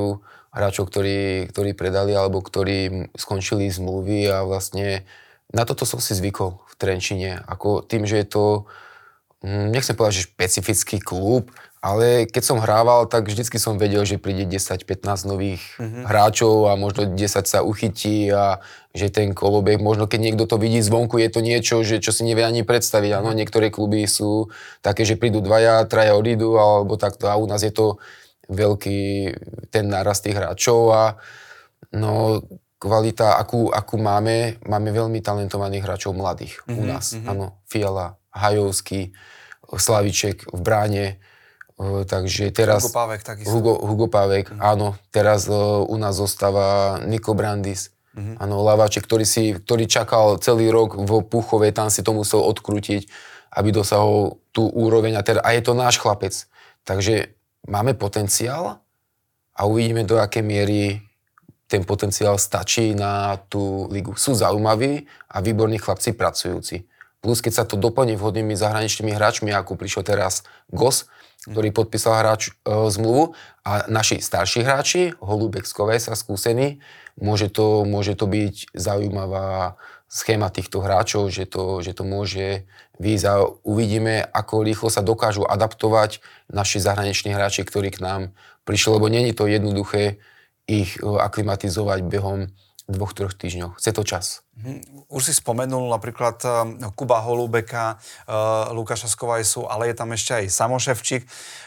hráčov, ktorí, ktorí predali alebo ktorí skončili zmluvy a vlastne na toto som si zvykol v Trenčíne. Ako tým, že je to, nechcem povedať, že špecifický klub, ale keď som hrával, tak vždycky som vedel, že príde desať pätnásť nových mm-hmm. hráčov a možno desať sa uchytí a že ten kolobeh, možno keď niekto to vidí zvonku, je to niečo, že čo si nevie ani predstaviť. Áno, niektoré kluby sú také, že prídu dvaja, traja odídu alebo takto a u nás je to veľký ten nárast tých hráčov a no kvalita, akú, akú máme, máme veľmi talentovaných hráčov mladých mm-hmm. u nás. Mm-hmm. Áno, Fiala, Hajovský, Slaviček v bráne. Uh, takže teraz... Hugo Pávek takisto. Hugo, Hugo Pávek, mm-hmm. áno. Teraz uh, u nás zostáva Niko Brandis. Mm-hmm. Áno, Laváček, ktorý, si, ktorý čakal celý rok v Púchove, tam si to musel odkrútiť, aby dosahol tú úroveň. A, teda, a je to náš chlapec. Takže máme potenciál a uvidíme, do akej miery ten potenciál stačí na tú ligu. Sú zaujímaví a výborní chlapci pracujúci. Plus, keď sa to doplní vhodnými zahraničnými hráčmi, ako prišiel teraz Gos, ktorý podpísal hráč e, zmluvu a naši starší hráči, Holubek z Kovesa, skúsení, môže to, môže to byť zaujímavá schéma týchto hráčov, že to, že to môže výjsť a uvidíme, ako rýchlo sa dokážu adaptovať naši zahraniční hráči, ktorí k nám prišli, lebo nie je to jednoduché ich aklimatizovať behom dvoch, troch týždňov. Chce to čas. Už si spomenul napríklad Kuba Holubeka, Lukáša Skovajsu, ale je tam ešte aj Samo Ševčík.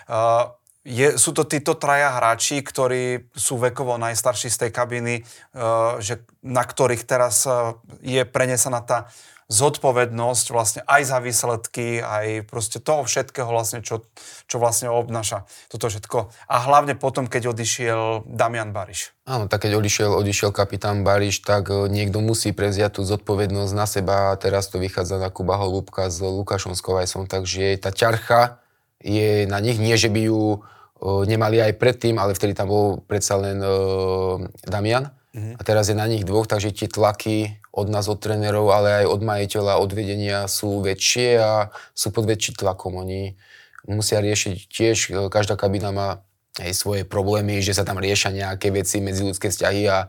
Je, sú to títo traja hráči, ktorí sú vekovo najstarší z tej kabiny, že, na ktorých teraz je prenesená tá zodpovednosť vlastne aj za výsledky, aj proste toho všetkého vlastne, čo, čo vlastne obnáša toto všetko. A hlavne potom, keď odišiel Damian Bariš. Áno, tak keď odišiel, odišiel kapitán Bariš, tak niekto musí prevziať tú zodpovednosť na seba a teraz to vychádza na Kuba Holubka s Lukášom Skovajsom, takže tá ťarcha je na nich, nie že by ju o, nemali aj predtým, ale vtedy tam bol predsa len o, Damian. Mm-hmm. A teraz je na nich dvoch, takže tie tlaky od nás, od trénerov, ale aj od majiteľa, od vedenia sú väčšie a sú pod väčším tlakom. Oni musia riešiť tiež, každá kabína má aj svoje problémy, že sa tam riešia nejaké veci, medziľudské vzťahy a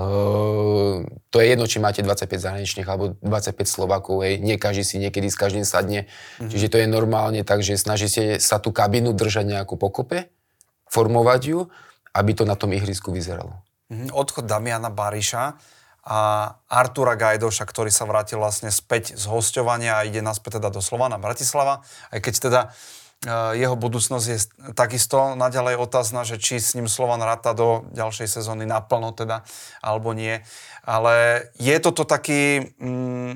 uh, to je jedno, či máte dvadsaťpäť zahraničných alebo dvadsaťpäť Slovákov, hej. Nie každý si niekedy s každým sadne, mm-hmm. čiže to je normálne, takže snažíte sa tú kabínu držať nejakú pokope, formovať ju, aby to na tom ihrisku vyzeralo. Mm-hmm. Odchod Damiana Bariša a Artura Gajdoša, ktorý sa vrátil vlastne späť z hosťovania a ide naspäť teda do Slovana Bratislava, aj keď teda uh, jeho budúcnosť je takisto naďalej otázna, že či s ním Slovan ráta do ďalšej sezóny naplno teda, alebo nie. Ale je toto taký mm,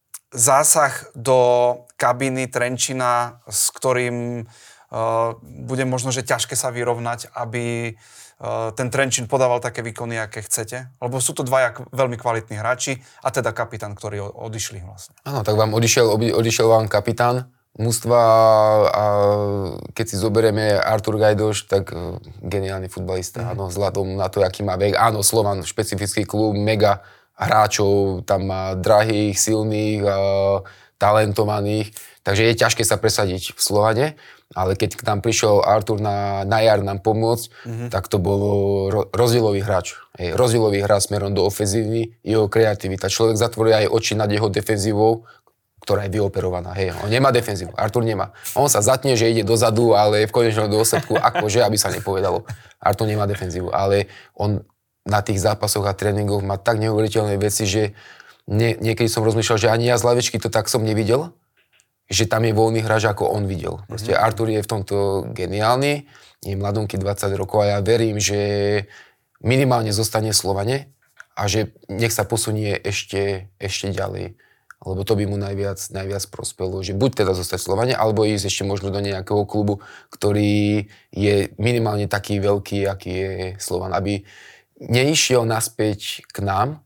zásah do kabíny Trenčína, s ktorým uh, bude možno, že ťažké sa vyrovnať, aby ten Trenčín podával také výkony, aké chcete? Lebo sú to dvaja veľmi kvalitní hráči a teda kapitán, ktorí odišli vlastne. Áno, tak vám odišiel, odišiel vám kapitán mužstva a keď si zoberieme Artur Gajdoš, tak geniálny futbalista, mm. áno, vzhľadom na to, aký má vek. Áno, Slovan, špecifický klub, mega hráčov, tam má drahých, silných, talentovaných, takže je ťažké sa presadiť v Slovane. Ale keď tam prišiel Artur na, na jar nám pomôcť, mm-hmm. tak to bol ro, rozdielový hráč. Hej, rozdielový hráč smerom do ofenzívny, jeho kreativita. Človek zatvorí aj oči nad jeho defenzívou, ktorá je vyoperovaná. Hej, on nemá defenzívu, Artur nemá. On sa zatne, že ide dozadu, ale v konečnom dôsledku, akože, aby sa nepovedalo. Artur nemá defenzívu, ale on na tých zápasoch a tréningoch má tak neuveriteľné veci, že nie, niekedy som rozmýšľal, že ani ja z lavičky to tak som nevidel, že tam je voľný hráč, ako on videl. Proste mm-hmm. Artur je v tomto geniálny, je mladunky dvadsať rokov a ja verím, že minimálne zostane v Slovane a že nech sa posunie ešte, ešte ďalej. Lebo to by mu najviac, najviac prospelo, že buď teda zostať v Slovane, alebo ísť ešte možno do nejakého klubu, ktorý je minimálne taký veľký, aký je Slovan. Aby neišiel naspäť k nám,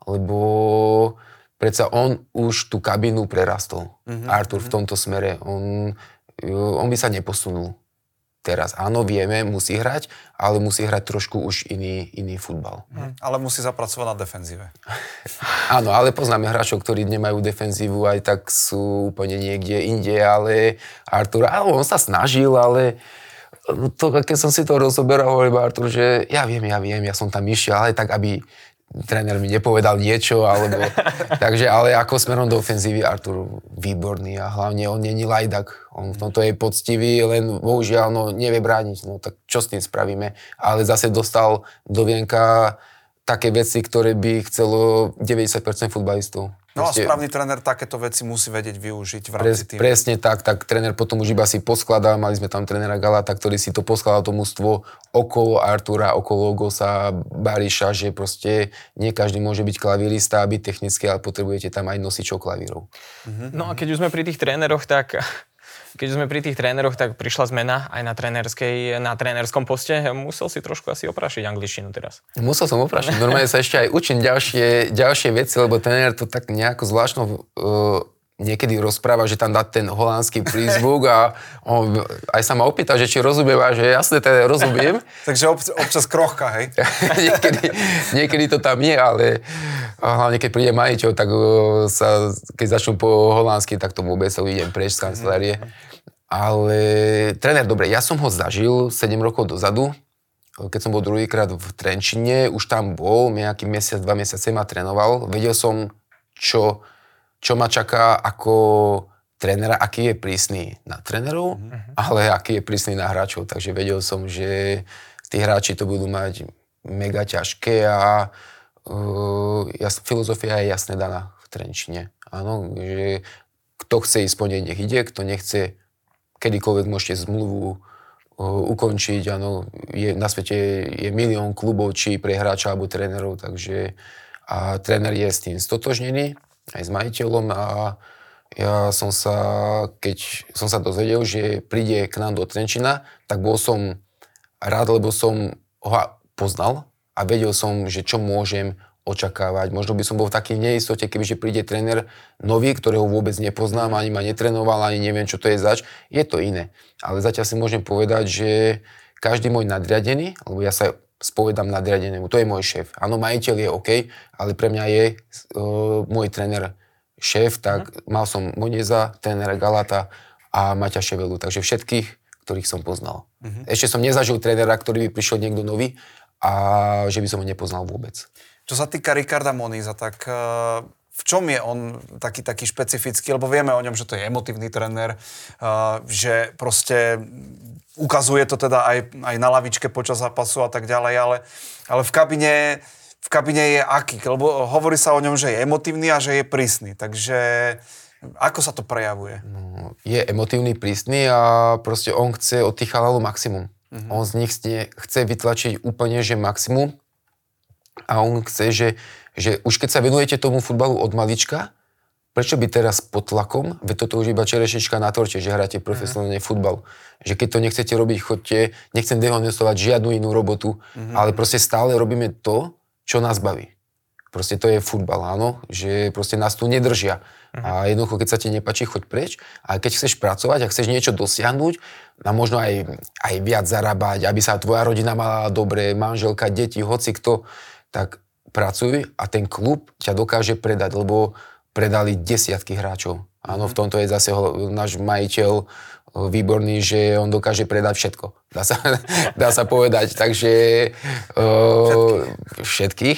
lebo predsa on už tú kabínu prerastol. Mm-hmm. Artur v tomto smere. On, on by sa neposunul teraz. Áno, vieme, musí hrať, ale musí hrať trošku už iný, iný futbal. Mm. Ale musí zapracovať na defenzíve. Áno, ale poznáme hráčov, ktorí nemajú defenzívu, aj tak sú úplne niekde inde, ale Artur, áno, on sa snažil, ale No to, keď som si to rozoberal, hovorím Artur, že ja viem, ja viem, ja som tam išiel, ale tak, aby tréner mi nepovedal niečo, alebo... takže, ale ako smerom do ofenzívy, Artur výborný a hlavne on není lajdak. On v tomto je poctivý, len bohužiaľ, no nevie brániť, no tak čo s tým spravíme? Ale zase dostal do vienka také veci, ktoré by chcelo deväťdesiat percent futbalistov. No a správny tréner takéto veci musí vedieť využiť v rámci týmu. Presne tak, tak tréner potom už iba si poskladá, mali sme tam trénera Galata, ktorý si to poskladal to mužstvo okolo Artura, okolo Gosa, Bariša, že proste nie každý môže byť klavírista a byť technický, ale potrebujete tam aj nosičov klavírov. No a keď už sme pri tých tréneroch, tak... Keď sme pri tých tréneroch, tak prišla zmena aj na trénerskej, na trénerskom poste. Musel si trošku asi oprašiť angličtinu teraz. Musel som oprašiť. Normálne sa ešte aj učím ďalšie, ďalšie veci, lebo tréner to tak nejako zvláštno uh, niekedy rozpráva, že tam dá ten holandský prízvuk a on aj sa ma opýta, že či rozumiem a že jasne, teda rozumiem. Takže ob, občas krochka, hej? niekedy, niekedy to tam je, ale hlavne keď príde majiteľ, tak uh, sa, keď začnú po holandsky, tak to vôbec sa idem preč z kancelárie. Ale tréner, dobre, ja som ho zažil sedem rokov dozadu, keď som bol druhýkrát v Trenčine, už tam bol, nejaký mesiac, dva mesiace ma trénoval, vedel som, čo, čo ma čaká ako trénera, aký je prísny na trénerov, mm-hmm. ale aký je prísny na hráčov, takže vedel som, že tí hráči to budú mať mega ťažké a uh, jas, filozofia je jasne daná v Trenčine. Áno, že kto chce ísť po nej, nech ide, kto nechce, kedykoľvek môžete zmluvu uh, ukončiť, áno, je, na svete je milión klubov, či pre hráča alebo trénerov, takže a tréner je s tým stotožnený, aj s majiteľom a ja som sa, keď som sa dozvedel, že príde k nám do Trenčina, tak bol som rád, lebo som ho poznal a vedel som, že čo môžem očakávať. Možno by som bol v takej neistote, kebyže príde tréner nový, ktorého vôbec nepoznám, ani ma netrénoval, ani neviem, čo to je zač. Je to iné. Ale zatiaľ si môžem povedať, že každý môj nadriadený, lebo ja sa spovedám nadriadenému, to je môj šéf. Áno, majiteľ je OK, ale pre mňa je uh, môj tréner šéf, tak mm. mal som Moneza, trénera Galata a Maťa Ševelu, takže všetkých, ktorých som poznal. Mm-hmm. Ešte som nezažil trénera, ktorý by prišiel niekto nový a že by som ho nepoznal vôbec. Čo sa týka Ricarda Moniza, tak uh, v čom je on taký, taký špecifický? Lebo vieme o ňom, že to je emotívny tréner, uh, že proste ukazuje to teda aj, aj na lavičke počas zápasu a tak ďalej, ale, ale v kabine, v kabine je aký? Lebo hovorí sa o ňom, že je emotívny a že je prísny. Takže ako sa to prejavuje? No, je emotívny, prísny a proste on chce od tých chalalov maximum. Mm-hmm. On z nich chce vytlačiť úplne, že maximum. A on chce, že, že už keď sa venujete tomu futbalu od malička, prečo by teraz pod tlakom, veď toto už iba čerešnička na torte, že hráte profesionálne uh-huh. futbal. Že keď to nechcete robiť, choďte, nechcem dehonestovať žiadnu inú robotu, uh-huh. ale proste stále robíme to, čo nás baví. Proste to je futbal, áno, že proste nás tu nedržia. Uh-huh. A jednoducho, keď sa ti nepáči, choď preč, a keď chceš pracovať a chceš niečo dosiahnuť, a možno aj, aj viac zarábať, aby sa tvoja rodina mala dobre, manželka, deti, hoci kto, tak pracuj a ten klub ťa dokáže predať, lebo predali desiatky hráčov. Áno, v tomto je zase náš majiteľ výborný, že on dokáže predať všetko. Dá sa, dá sa povedať, takže uh, všetkých.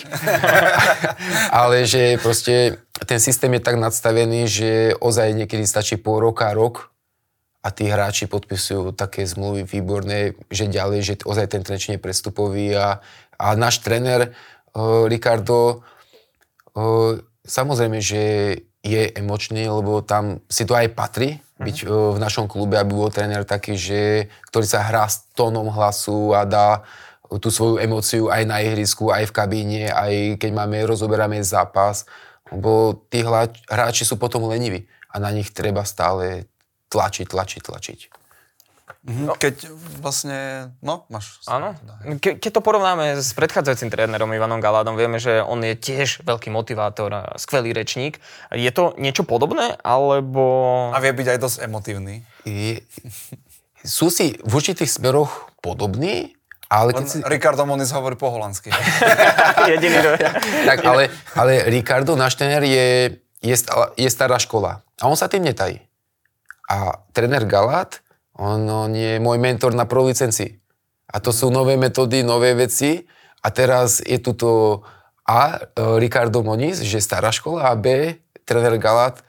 Ale že proste ten systém je tak nadstavený, že ozaj niekedy stačí pol roka, rok a tí hráči podpisujú také zmluvy výborné, že ďalej, že ozaj ten Trenčín je prestupový a, a náš tréner Uh, Ricardo, uh, samozrejme, že je emočný, lebo tam si to aj patrí, uh-huh. byť uh, v našom klube, aby bol tréner taký, že, ktorý sa hrá s tónom hlasu a dá uh, tú svoju emóciu aj na ihrisku, aj v kabíne, aj keď máme, rozoberáme zápas, lebo tí hráč, hráči sú potom leniví a na nich treba stále tlačiť, tlačiť, tlačiť. No. Keď vlastne, no, máš... Áno. Ke, keď to porovnáme s predchádzajúcim trénerom Ivanom Galádom, vieme, že on je tiež veľký motivátor a skvelý rečník. Je to niečo podobné, alebo... A vie byť aj dosť emotívny. Je, sú si v určitých smeroch podobní, ale keď si... Ricardo Moniz hovorí po holandsky. Jediný. Tak, ale, ale Ricardo, náš tréner, je, je, je stará škola. A on sa tým netají. A tréner Galát, On, on je môj mentor na pro licencii. A to sú nové metódy, nové veci. A teraz je tu to A, Ricardo Moniz, že stará škola, a B, tréner Galat,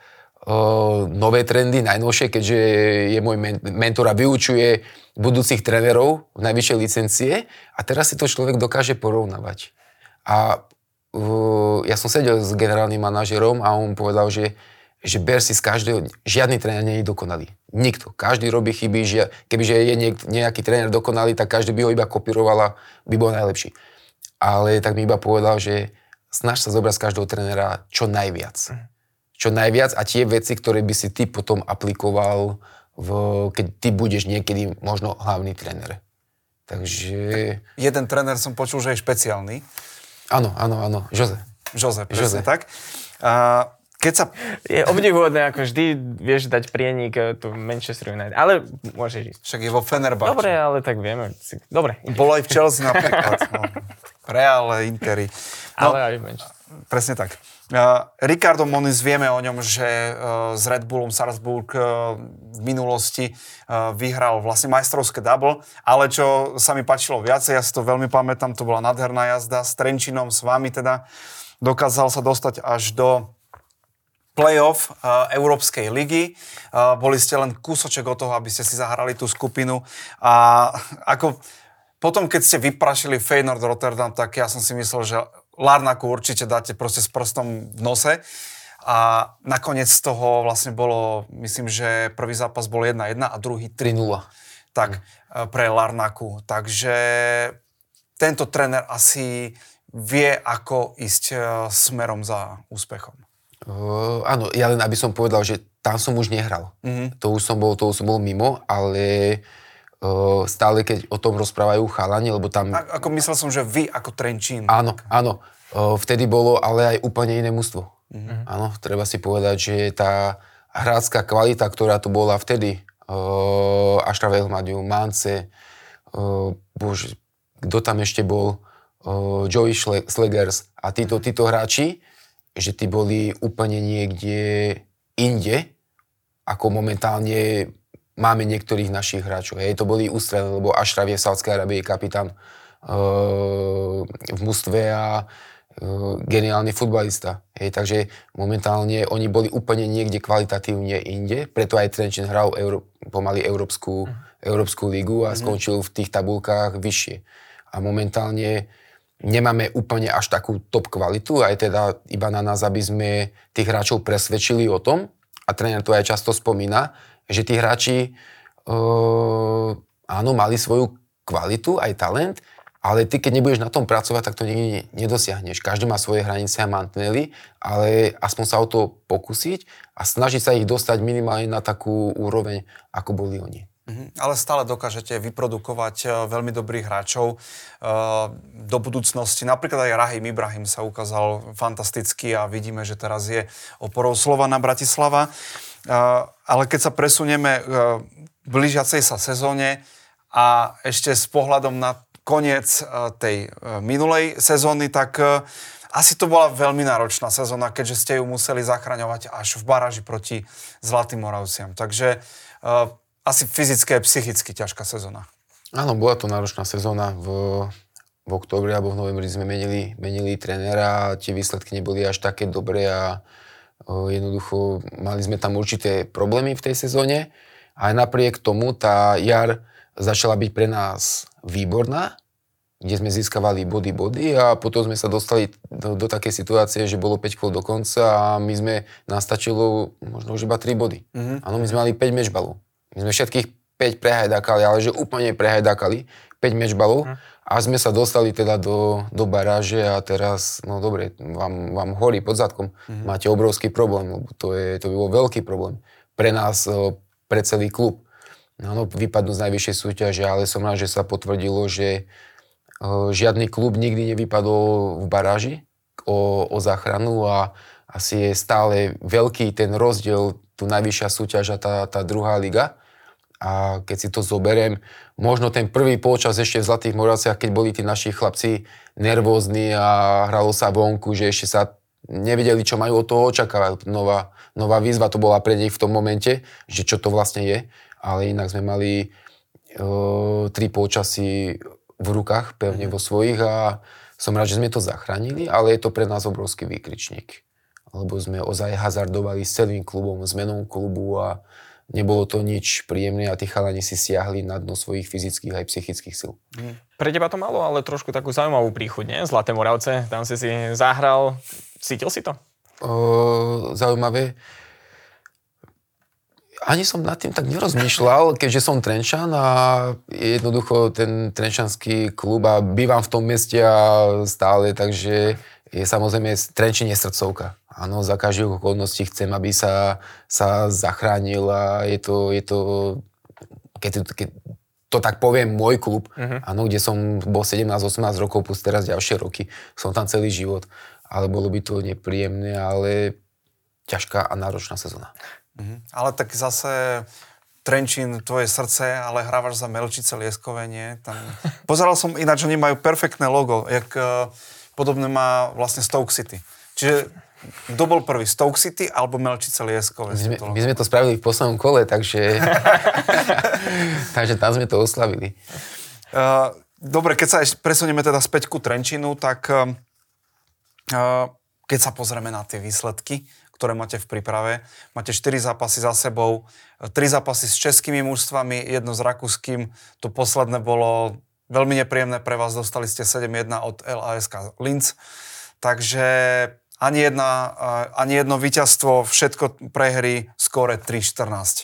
nové trendy, najnovšie, keďže je môj mentor a vyučuje budúcich trénerov v najvyššej licencie. A teraz si to človek dokáže porovnávať. A uh, ja som sedel s generálnym manažerom a on povedal, že že ber si z každého, žiadny tréner nie je dokonalý. Nikto. Každý robí chyby, že kebyže je niek, nejaký tréner dokonalý, tak každý by ho iba kopíroval a by bol najlepší. Ale tak mi iba povedal, že snaž sa zobrať z každého trénera čo najviac. Čo najviac a tie veci, ktoré by si ty potom aplikoval, v, keď ty budeš niekedy možno hlavný tréner. Takže... Jeden tréner som počul, že je špeciálny. Áno, áno, áno. Jose. Jose, presne Jose. tak. A keď sa... Je obdivuhodné, ako vždy vieš dať prienik tu Manchester United, ale môžeš ísť. Však je vo Fenerbahče. Dobre, ale tak vieme. Dobre. Bolo aj v Chelsea napríklad. No. Real, Interi. No, ale aj v Manchester. Presne tak. Uh, Ricardo Moniz, vieme o ňom, že uh, s Red Bullom Salzburg uh, v minulosti uh, vyhral vlastne majstrovské double, ale čo sa mi páčilo viacej, ja si to veľmi pamätám, to bola nádherná jazda s Trenčínom, s vami teda. Dokázal sa dostať až do play-off uh, Európskej ligy. Uh, boli ste len kúsoček od toho, aby ste si zahrali tú skupinu. A ako potom, keď ste vyprašili Feyenoord Rotterdam, tak ja som si myslel, že Larnaku určite dáte proste s prstom v nose. A nakoniec z toho vlastne bolo, myslím, že prvý zápas bol jedna jedna a druhý tri nula. Tak, mm. pre Larnaku. Takže tento tréner asi vie, ako ísť uh, smerom za úspechom. Uh, áno, ja len aby som povedal, že tam som už nehral. Mm-hmm. To už som bol, to už som bol mimo, ale uh, stále keď o tom rozprávajú chalani, lebo tam... A, ako myslel som, že vy ako Trenčín. Áno, áno. Uh, vtedy bolo ale aj úplne iné mužstvo. Mm-hmm. Áno, treba si povedať, že tá hrácka kvalita, ktorá tu bola vtedy, uh, Ashraf Elmadiou, Mance, uh, bože, kto tam ešte bol, uh, Joey Slegers a títo, títo hráči, že tí boli úplne niekde inde, ako momentálne máme niektorých našich hráčov. Hej, to boli ústrelné, lebo Ashraf je v Saudskej Arabii kapitán uh, v mužstve a uh, geniálny futbalista. Hej, takže momentálne oni boli úplne niekde kvalitatívne inde, preto aj Trenčín hral Euró- pomaly Európsku, Európsku ligu a skončil v tých tabulkách vyššie. A momentálne nemáme úplne až takú top kvalitu, aj teda iba na nás, aby sme tých hráčov presvedčili o tom, a tréner to aj často spomína, že tí hráči uh, áno, mali svoju kvalitu, aj talent, ale ty, keď nebudeš na tom pracovať, tak to nikdy nedosiahneš. Každý má svoje hranice a mantinely, ale aspoň sa o to pokúsiť a snažiť sa ich dostať minimálne na takú úroveň, ako boli oni. Mm-hmm. Ale stále dokážete vyprodukovať uh, veľmi dobrých hráčov uh, do budúcnosti. Napríklad aj Rahim Ibrahim sa ukázal fantasticky a vidíme, že teraz je oporou Slovana Bratislava. Uh, ale keď sa presunieme uh, v blížiacej sa sezóne a ešte s pohľadom na koniec uh, tej uh, minulej sezóny, tak uh, asi to bola veľmi náročná sezóna, keďže ste ju museli zachraňovať až v baráži proti Zlatým Moravciam. Takže uh, asi fyzicky a psychicky ťažká sezóna. Áno, bola to náročná sezóna. V, v októbri alebo v novembri sme menili, menili trénera a tie výsledky neboli až také dobré a o, jednoducho mali sme tam určité problémy v tej sezóne. A napriek tomu tá jar začala byť pre nás výborná, kde sme získavali body, body a potom sme sa dostali do, do takej situácie, že bolo päť kôl do konca a my sme, nás stačilo možno už iba tri body. Mm-hmm. Áno, my sme mali päť mečbalov. My sme všetkých päť prehajdákali, ale že úplne prehajdákali, päť mečbalov hm. a sme sa dostali teda do, do baráže a teraz, no dobre, vám, vám horí pod zadkom, hm. máte obrovský problém, lebo to, je, to by bol veľký problém pre nás, pre celý klub. No, no vypadnú z najvyššej súťaže, ale som rád, že sa potvrdilo, že uh, žiadny klub nikdy nevypadol v baráži o, o záchranu a asi je stále veľký ten rozdiel, tu najvyššia súťaž a tá, tá druhá liga. A keď si to zoberiem, možno ten prvý polčas ešte v Zlatých Moravciach, keď boli tí naši chlapci nervózni a hralo sa vonku, že ešte sa nevedeli, čo majú od toho očakávať. Nová, nová výzva to bola pre nich v tom momente, že čo to vlastne je. ale inak sme mali uh, tri polčasy v rukách, pevne vo svojich a som rád, že sme to zachránili, ale je to pre nás obrovský výkričník. Lebo sme ozaj hazardovali s celým klubom, s menou klubu a nebolo to nič príjemné a tí chalani si siahli na dno svojich fyzických aj psychických síl. Mm. Pre teba to malo ale trošku takú zaujímavú príchuť, nie? Zlaté Moravce, tam si si zahral. Cítil si to? O, zaujímavé. Ani som nad tým tak nerozmýšľal, keďže som Trenčan a jednoducho ten trenčanský klub a bývam v tom meste a stále, takže je samozrejme Trenčín je srdcovka. Áno, za každých okolností chcem, aby sa, sa zachránil a je to, je to keď, keď to tak poviem, môj klub, uh-huh. áno, kde som bol sedemnásť osemnásť rokov plus teraz ďalšie roky. Som tam celý život, ale bolo by to nepríjemné, ale ťažká a náročná sezóna. Uh-huh. Ale tak zase Trenčín, tvoje srdce, ale hrávaš za Melčice Lieskove, nie? Tam... Pozeral som ináč, že oni majú perfektné logo, jak uh, podobné má vlastne Stoke City. Čiže kto bol prvý, Stoke City alebo Melčice Lieskove? My sme, my sme to spravili v poslednom kole, takže, takže tam sme to oslavili. Uh, dobre, keď sa ešte presunieme teda späť ku Trenčínu, tak uh, keď sa pozrieme na tie výsledky, ktoré máte v príprave. Máte štyri zápasy za sebou, tri zápasy s českými mužstvami, jedno s rakúskym. To posledné bolo veľmi nepríjemné pre vás, dostali ste sedem jedna od el á es ká Linz. Takže ani, jedna, ani jedno víťazstvo, všetko prehry, skóre tri štrnásť.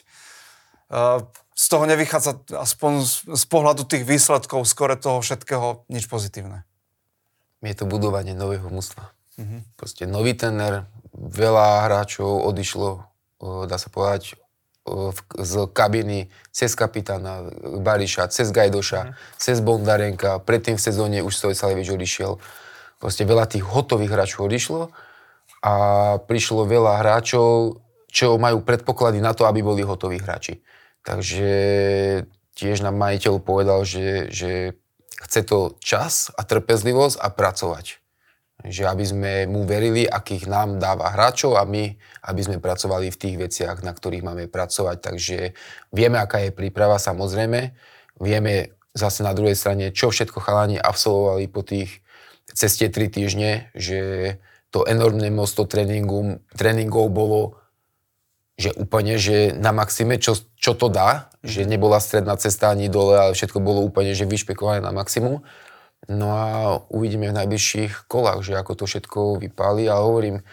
Z toho nevychádza aspoň z pohľadu tých výsledkov, skóre toho všetkého nič pozitívne. Je to budovanie nového mužstva. Mm-hmm. Proste nový tréner, veľa hráčov odišlo, dá sa povedať, z kabiny, cez kapitána Bariša, cez Gajdoša, mm. cez Bondarenka, predtým v sezóne už Stoj Salevič odišiel. Proste veľa tých hotových hráčov odišlo a prišlo veľa hráčov, čo majú predpoklady na to, aby boli hotoví hráči. Takže tiež nám majiteľ povedal, že, že chce to čas a trpezlivosť a pracovať. Že aby sme mu verili, akých nám dáva hráčov a my, aby sme pracovali v tých veciach, na ktorých máme pracovať. Takže vieme, aká je príprava, samozrejme. Vieme zase na druhej strane, čo všetko chalani absolvovali po tých ceste tri týždne, že to enormné množstvo tréningu, tréningov bolo že úplne, že na maxime, čo, čo to dá, že nebola stredná cesta ani dole, ale všetko bolo úplne, že vyšpekované na maximum. No a uvidíme v najbližších kolách, že ako to všetko vypáli. A hovorím,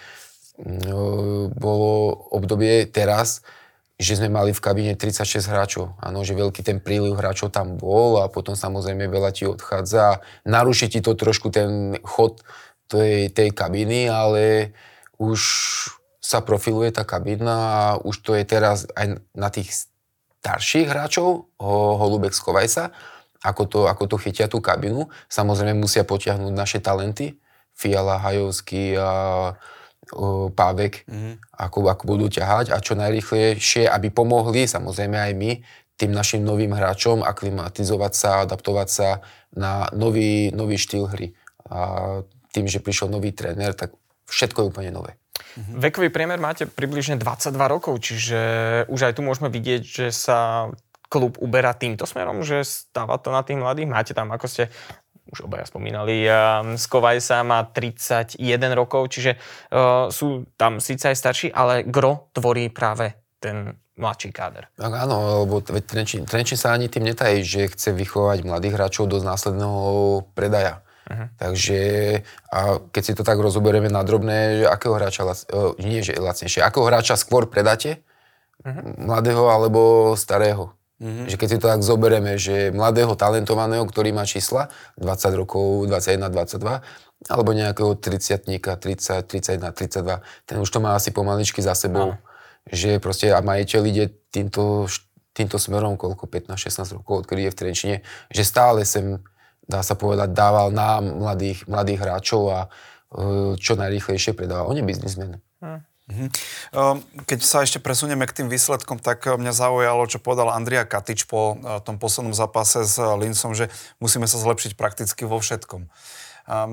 bolo obdobie teraz, že sme mali v kabíne tridsaťšesť hráčov. Áno, že veľký ten príliv hráčov tam bol a potom samozrejme veľa ti odchádza. Naruší ti to trošku ten chod tej, tej kabíny, ale už sa profiluje tá kabína a už to je teraz aj na tých starších hráčov, Holubek, schovaj sa, ako to, ako to chytia tú kabinu. Samozrejme musia potiahnuť naše talenty, Fiala, Hajovský a o, Pávek, mm-hmm. ako, ako budú ťahať a čo najrýchlejšie, aby pomohli, samozrejme aj my, tým našim novým hráčom aklimatizovať sa, adaptovať sa na nový, nový štýl hry. A tým, že prišiel nový tréner, tak všetko je úplne nové. Mm-hmm. Vekový priemer máte približne dvadsaťdva rokov, čiže už aj tu môžeme vidieť, že sa klub uberá týmto smerom, že stáva to na tých mladých. Máte tam, ako ste už obaja spomínali, um, Skovajsa má tridsaťjeden rokov, čiže uh, sú tam síce aj starší, ale gro tvorí práve ten mladší káder. Tak áno, lebo Trenčín, Trenčín sa ani tým netají, že chce vychovať mladých hráčov do následného predaja. Uh-huh. Takže a keď si to tak rozoberieme na drobné, že akého hráča, uh, nie že lacnejšie, akého hráča skôr predáte? Uh-huh. Mladého alebo starého? Mm-hmm. Že keď si to tak zoberieme, že mladého, talentovaného, ktorý má čísla dvadsať rokov, dvadsaťjeden, dvadsaťdva, alebo nejakého tridsiatnika, tridsať, tridsaťjeden, tridsaťdva, ten už to má asi pomaličky za sebou. No. Že proste a majiteľ ide týmto, týmto smerom, koľko, pätnásť šestnásť rokov, odkedy je v Trenčine, že stále sem, dá sa povedať, dával nám mladých, mladých hráčov a uh, čo najrýchlejšie predával. On je biznismen. Hm. Keď sa ešte presunieme k tým výsledkom, tak mňa zaujalo, čo povedal Andrija Katič po tom poslednom zápase s Linzom, že musíme sa zlepšiť prakticky vo všetkom.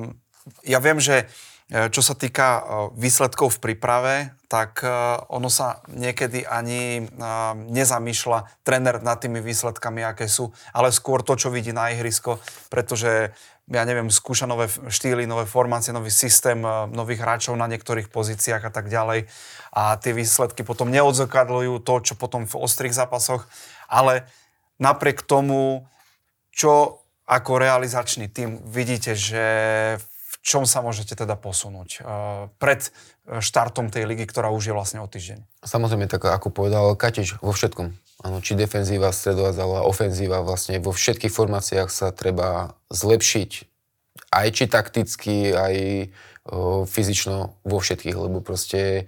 ja viem, že čo sa týka výsledkov v príprave, tak ono sa niekedy ani nezamýšľa tréner nad tými výsledkami, aké sú, ale skôr to, čo vidí na ihrisko, pretože ja neviem, skúša nové štýly, nové formácie, nový systém, nových hráčov na niektorých pozíciách a tak ďalej. A tie výsledky potom neodzrkadľujú to, čo potom v ostrých zápasoch, ale napriek tomu, čo ako realizačný tím vidíte, že v čom sa môžete teda posunúť uh, pred štartom tej ligy, ktorá už je vlastne o týždeň? Samozrejme, tak ako povedal Katič, vo všetkom. Áno, či defenzíva, stredová záloha, ofenzíva, vlastne vo všetkých formáciách sa treba zlepšiť. Aj či takticky, aj uh, fyzično, vo všetkých, lebo proste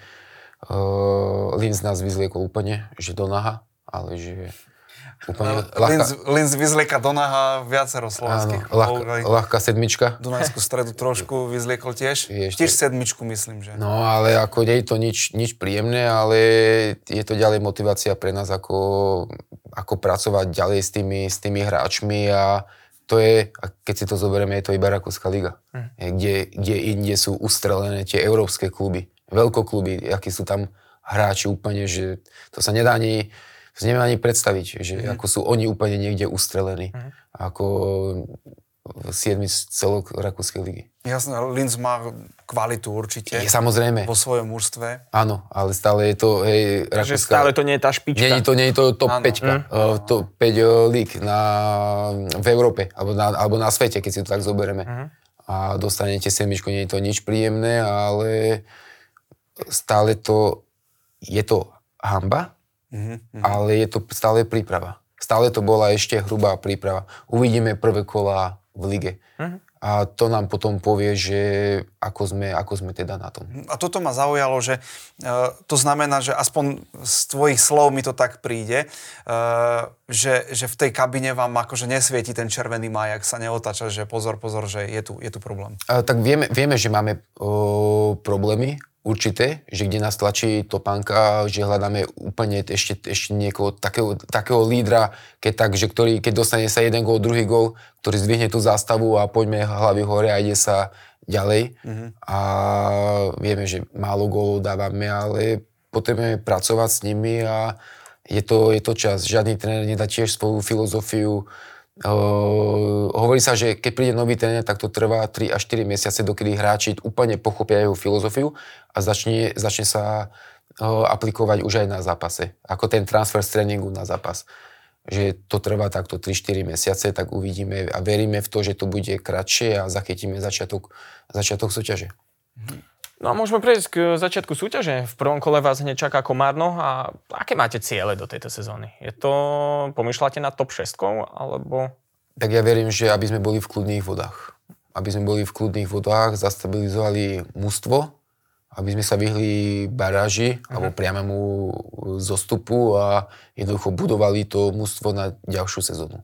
uh, Linz nás vyzliekol úplne, že do naha, ale že úplne ľahká... Linz vyzlieka do naha viacero slovenských. Áno, ľahká, ľahká sedmička. Dunajskú stredu trošku vyzliekol tiež. Ešte... Tiež sedmičku, myslím, že. No, ale ako nie je to nič, nič príjemné, ale je to ďalej motivácia pre nás, ako, ako pracovať ďalej s tými, s tými hráčmi a to je, keď si to zoberieme, je to iba Rakúska liga, hm. kde, kde inde sú ustrelené tie európske kluby, veľkokluby, akí sú tam hráči úplne, že to sa nedá ani to neviem ani predstaviť, že mm. ako sú oni úplne niekde ustrelení, mm. ako siedmy celok Rakúskej ligy. Jasné, Linz má kvalitu určite. Je, samozrejme. Vo svojom mužstve. Áno, ale stále je to, hej, Rakúska... Že stále to nie je tá špička. Nie je to, nie je to top áno. päť, mm. uh, top päť uh, líg na, v Európe, alebo na, alebo na svete, keď si to tak zoberieme. Mm. A dostanete sedmičku, nie je to nič príjemné, ale stále to, je to hanba, Mm-hmm. ale je to stále príprava. Stále to bola ešte hrubá príprava. Uvidíme prvé kola v lige. Mm-hmm. A to nám potom povie, že ako sme, ako sme teda na tom. A toto ma zaujalo, že uh, to znamená, že aspoň z tvojich slov mi to tak príde, uh, že, že v tej kabine vám akože nesvieti ten červený majak, sa neotáča, že pozor, pozor, že je tu, je tu problém. Uh, tak vieme, vieme, že máme uh, problémy, určité, že kde nás tlačí topánka, že hľadáme úplne ešte, ešte niekoho takého, takého lídra, keď tak, že ktorý, keď dostane sa jeden gól, druhý gól, ktorý zdvihne tú zástavu a poďme hlavy hore a ide sa ďalej. Mm-hmm. A vieme, že málo gólov dávame, ale potrebujeme pracovať s nimi a je to, je to čas. Žiadny tréner nedá tiež svoju filozofiu. Uh, hovorí sa, že keď príde nový tréner, tak to trvá tri až štyri mesiace, dokedy hráči úplne pochopia jeho filozofiu a začne, začne sa uh, aplikovať už aj na zápase. Ako ten transfer z tréningu na zápas. Že to trvá takto tri štyri mesiace, tak uvidíme a veríme v to, že to bude kratšie a zachytíme začiatok, začiatok súťaže. No a môžeme prejsť k začiatku súťaže. V prvom kole vás hneď čaká Komárno a aké máte ciele do tejto sezóny? Je to, pomýšľate na top šesť, alebo... Tak ja verím, že aby sme boli v kľudných vodách. Aby sme boli v kľudných vodách, zastabilizovali mužstvo, aby sme sa vyhli baráži mm-hmm. alebo priamému zostupu a jednoducho budovali to mužstvo na ďalšiu sezónu.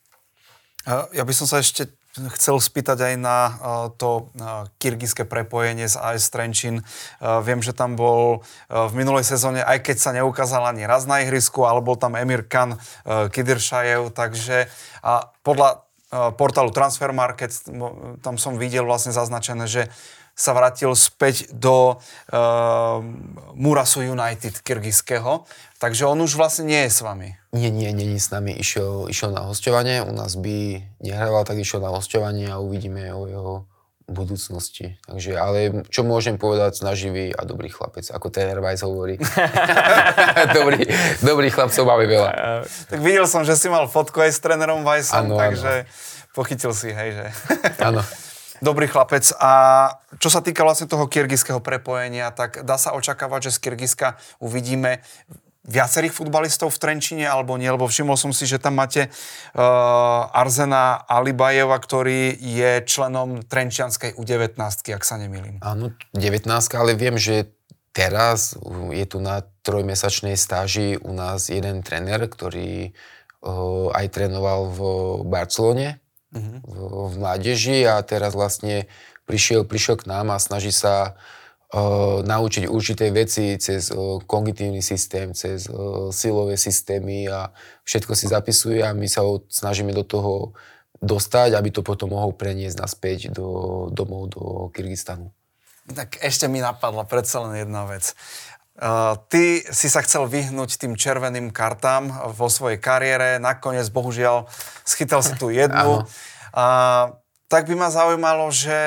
Ja by som sa ešte chcel spýtať aj na uh, to uh, kyrgyzské prepojenie z á es Trenčín. Uh, viem, že tam bol uh, v minulej sezóne, aj keď sa neukázal ani raz na ihrisku, ale bol tam Emir Khan uh, Kidyršajev, takže a podľa uh, portálu Transfer Market, tam som videl vlastne zaznačené, že sa vrátil späť do uh, Murasu United kyrgyzského. Takže on už vlastne nie je s vami. Nie, nie, nie, nie s nami. Išiel, išiel na hosťovanie. U nás by nehrával, tak išiel na hosťovanie a uvidíme o jeho budúcnosti. Takže, ale čo môžem povedať, naživý a dobrý chlapec, ako tréner Weiss hovorí. dobrý, dobrý chlapcov máme veľa. Tak videl som, že si mal fotku aj s trénerom Weissom, ano, takže ano. Pochytil si, hej, že... Áno. Dobrý chlapec. A čo sa týka vlastne toho kyrgyzského prepojenia, tak dá sa očakávať, že z Kyrgyzska uvidíme viacerých futbalistov v Trenčíne, alebo nie? Lebo všimol som si, že tam máte uh, Arzena Alibajeva, ktorý je členom trenčianskej ú devätnásť, ak sa nemýlim. Áno, devätnásť, ale viem, že teraz je tu na trojmesačnej stáži u nás jeden tréner, ktorý uh, aj trénoval v Barcelone, Uh-huh. V, v mládeži a teraz vlastne prišiel, prišiel k nám a snaží sa uh, naučiť určité veci cez uh, kognitívny systém, cez uh, silové systémy a všetko si zapisuje a my sa ho snažíme do toho dostať, aby to potom mohol preniesť naspäť do, domov do Kyrgyzstanu. Tak ešte mi napadla predsa len jedna vec. Uh, ty si sa chcel vyhnúť tým červeným kartám vo svojej kariére, nakoniec bohužiaľ schytal si tu jednu. uh, tak by ma zaujímalo, že,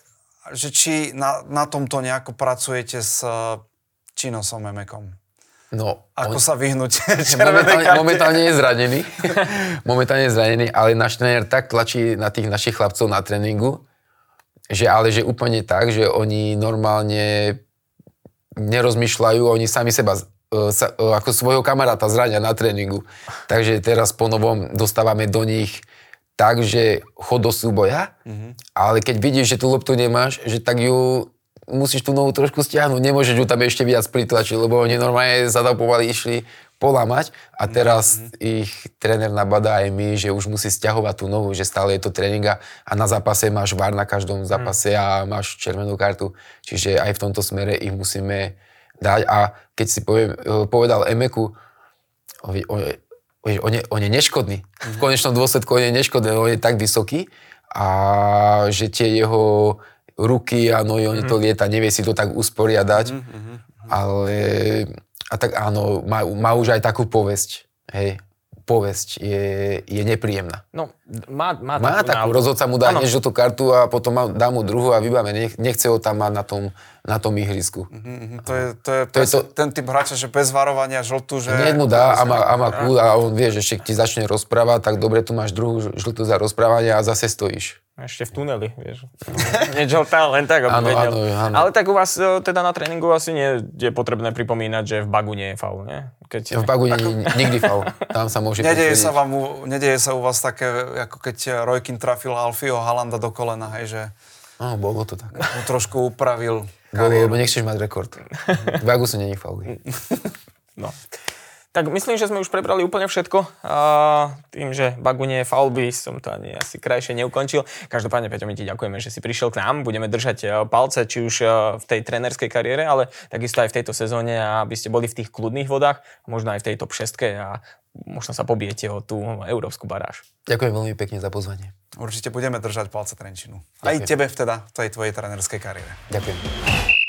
že či na, na tomto nejako pracujete s Chinosom Emekom. No, Ako on... sa vyhnúť červenej momentálne, karte? momentálne je zranený. momentálne je zranený, ale náš tréner tak tlačí na tých našich chlapcov na tréningu, že ale že úplne tak, že oni normálne nerozmýšľajú, oni sami seba sa, ako svojho kamaráta zrania na tréningu. Takže teraz po novom dostávame do nich tak, že chod do súboja, mm-hmm. ale keď vidíš, že tú loptu nemáš, že tak ju musíš tú nohu trošku stiahnuť, nemôžeš ju tam ešte viac pritlačiť, lebo oni normálne zadapovali, išli polamať a teraz mm-hmm. ich tréner nabadá aj my, že už musí stiahovať tú nohu, že stále je to tréning a na zápase máš vár na každom zápase a máš červenú kartu. Čiže aj v tomto smere ich musíme dať a keď si poviem, povedal Emeku, on, on, on, je, on je neškodný. V konečnom dôsledku on je neškodný, on je tak vysoký a že tie jeho ruky a nohy, on to lieta, nevie si to tak usporiadať, mm-hmm. ale a tak áno, má, má už aj takú povesť, hej, povesť je, je nepríjemná. No, má, má, má takú, takú rozhodca mu dá hneď tú kartu a potom má, dá mu druhú a vybáme, nech, nechce ho tam mať na tom, na tom ihrisku. Mm-hmm. To je, to je, to je to, ten typ hráča, že bez varovania žltú, že... Hneď mu dá a má, a má kľud a on vie, že ešte ti začne rozprávať, tak dobre, tu máš druhú žltú za rozprávanie a zase stojíš. Ešte v tuneli, vieš. Nežltá, len tak, aby áno, vedel. áno, áno. Ale tak u vás teda na tréningu asi nie je potrebné pripomínať, že v bagu nie je faul, nie? Keď... V bagu nie je nikdy faul. Tam sa môže Nedeje sa, vám u, nedeje sa u vás také, ako keď Rojkin trafil Alfieho Halanda do kolena, hej, že... Áno, bolo to tak. Mu trošku upravil kariéru. Lebo nechceš mať rekord. V bagu sa nie je faul. No. Tak myslím, že sme už prebrali úplne všetko. A tým, že bagu nie je faul, by som to ani asi krajšie neukončil. Každopádne, Peťo, my ti ďakujeme, že si prišiel k nám. Budeme držať palce, či už v tej trénerskej kariére, ale takisto aj v tejto sezóne, aby ste boli v tých kľudných vodách, možno aj v tej top šesť a možno sa pobijete o tú európsku baráž. Ďakujem veľmi pekne za pozvanie. Určite budeme držať palce Trenčínu. Aj tebe teda v tej tvojej trénerskej kariére. Ďakujem.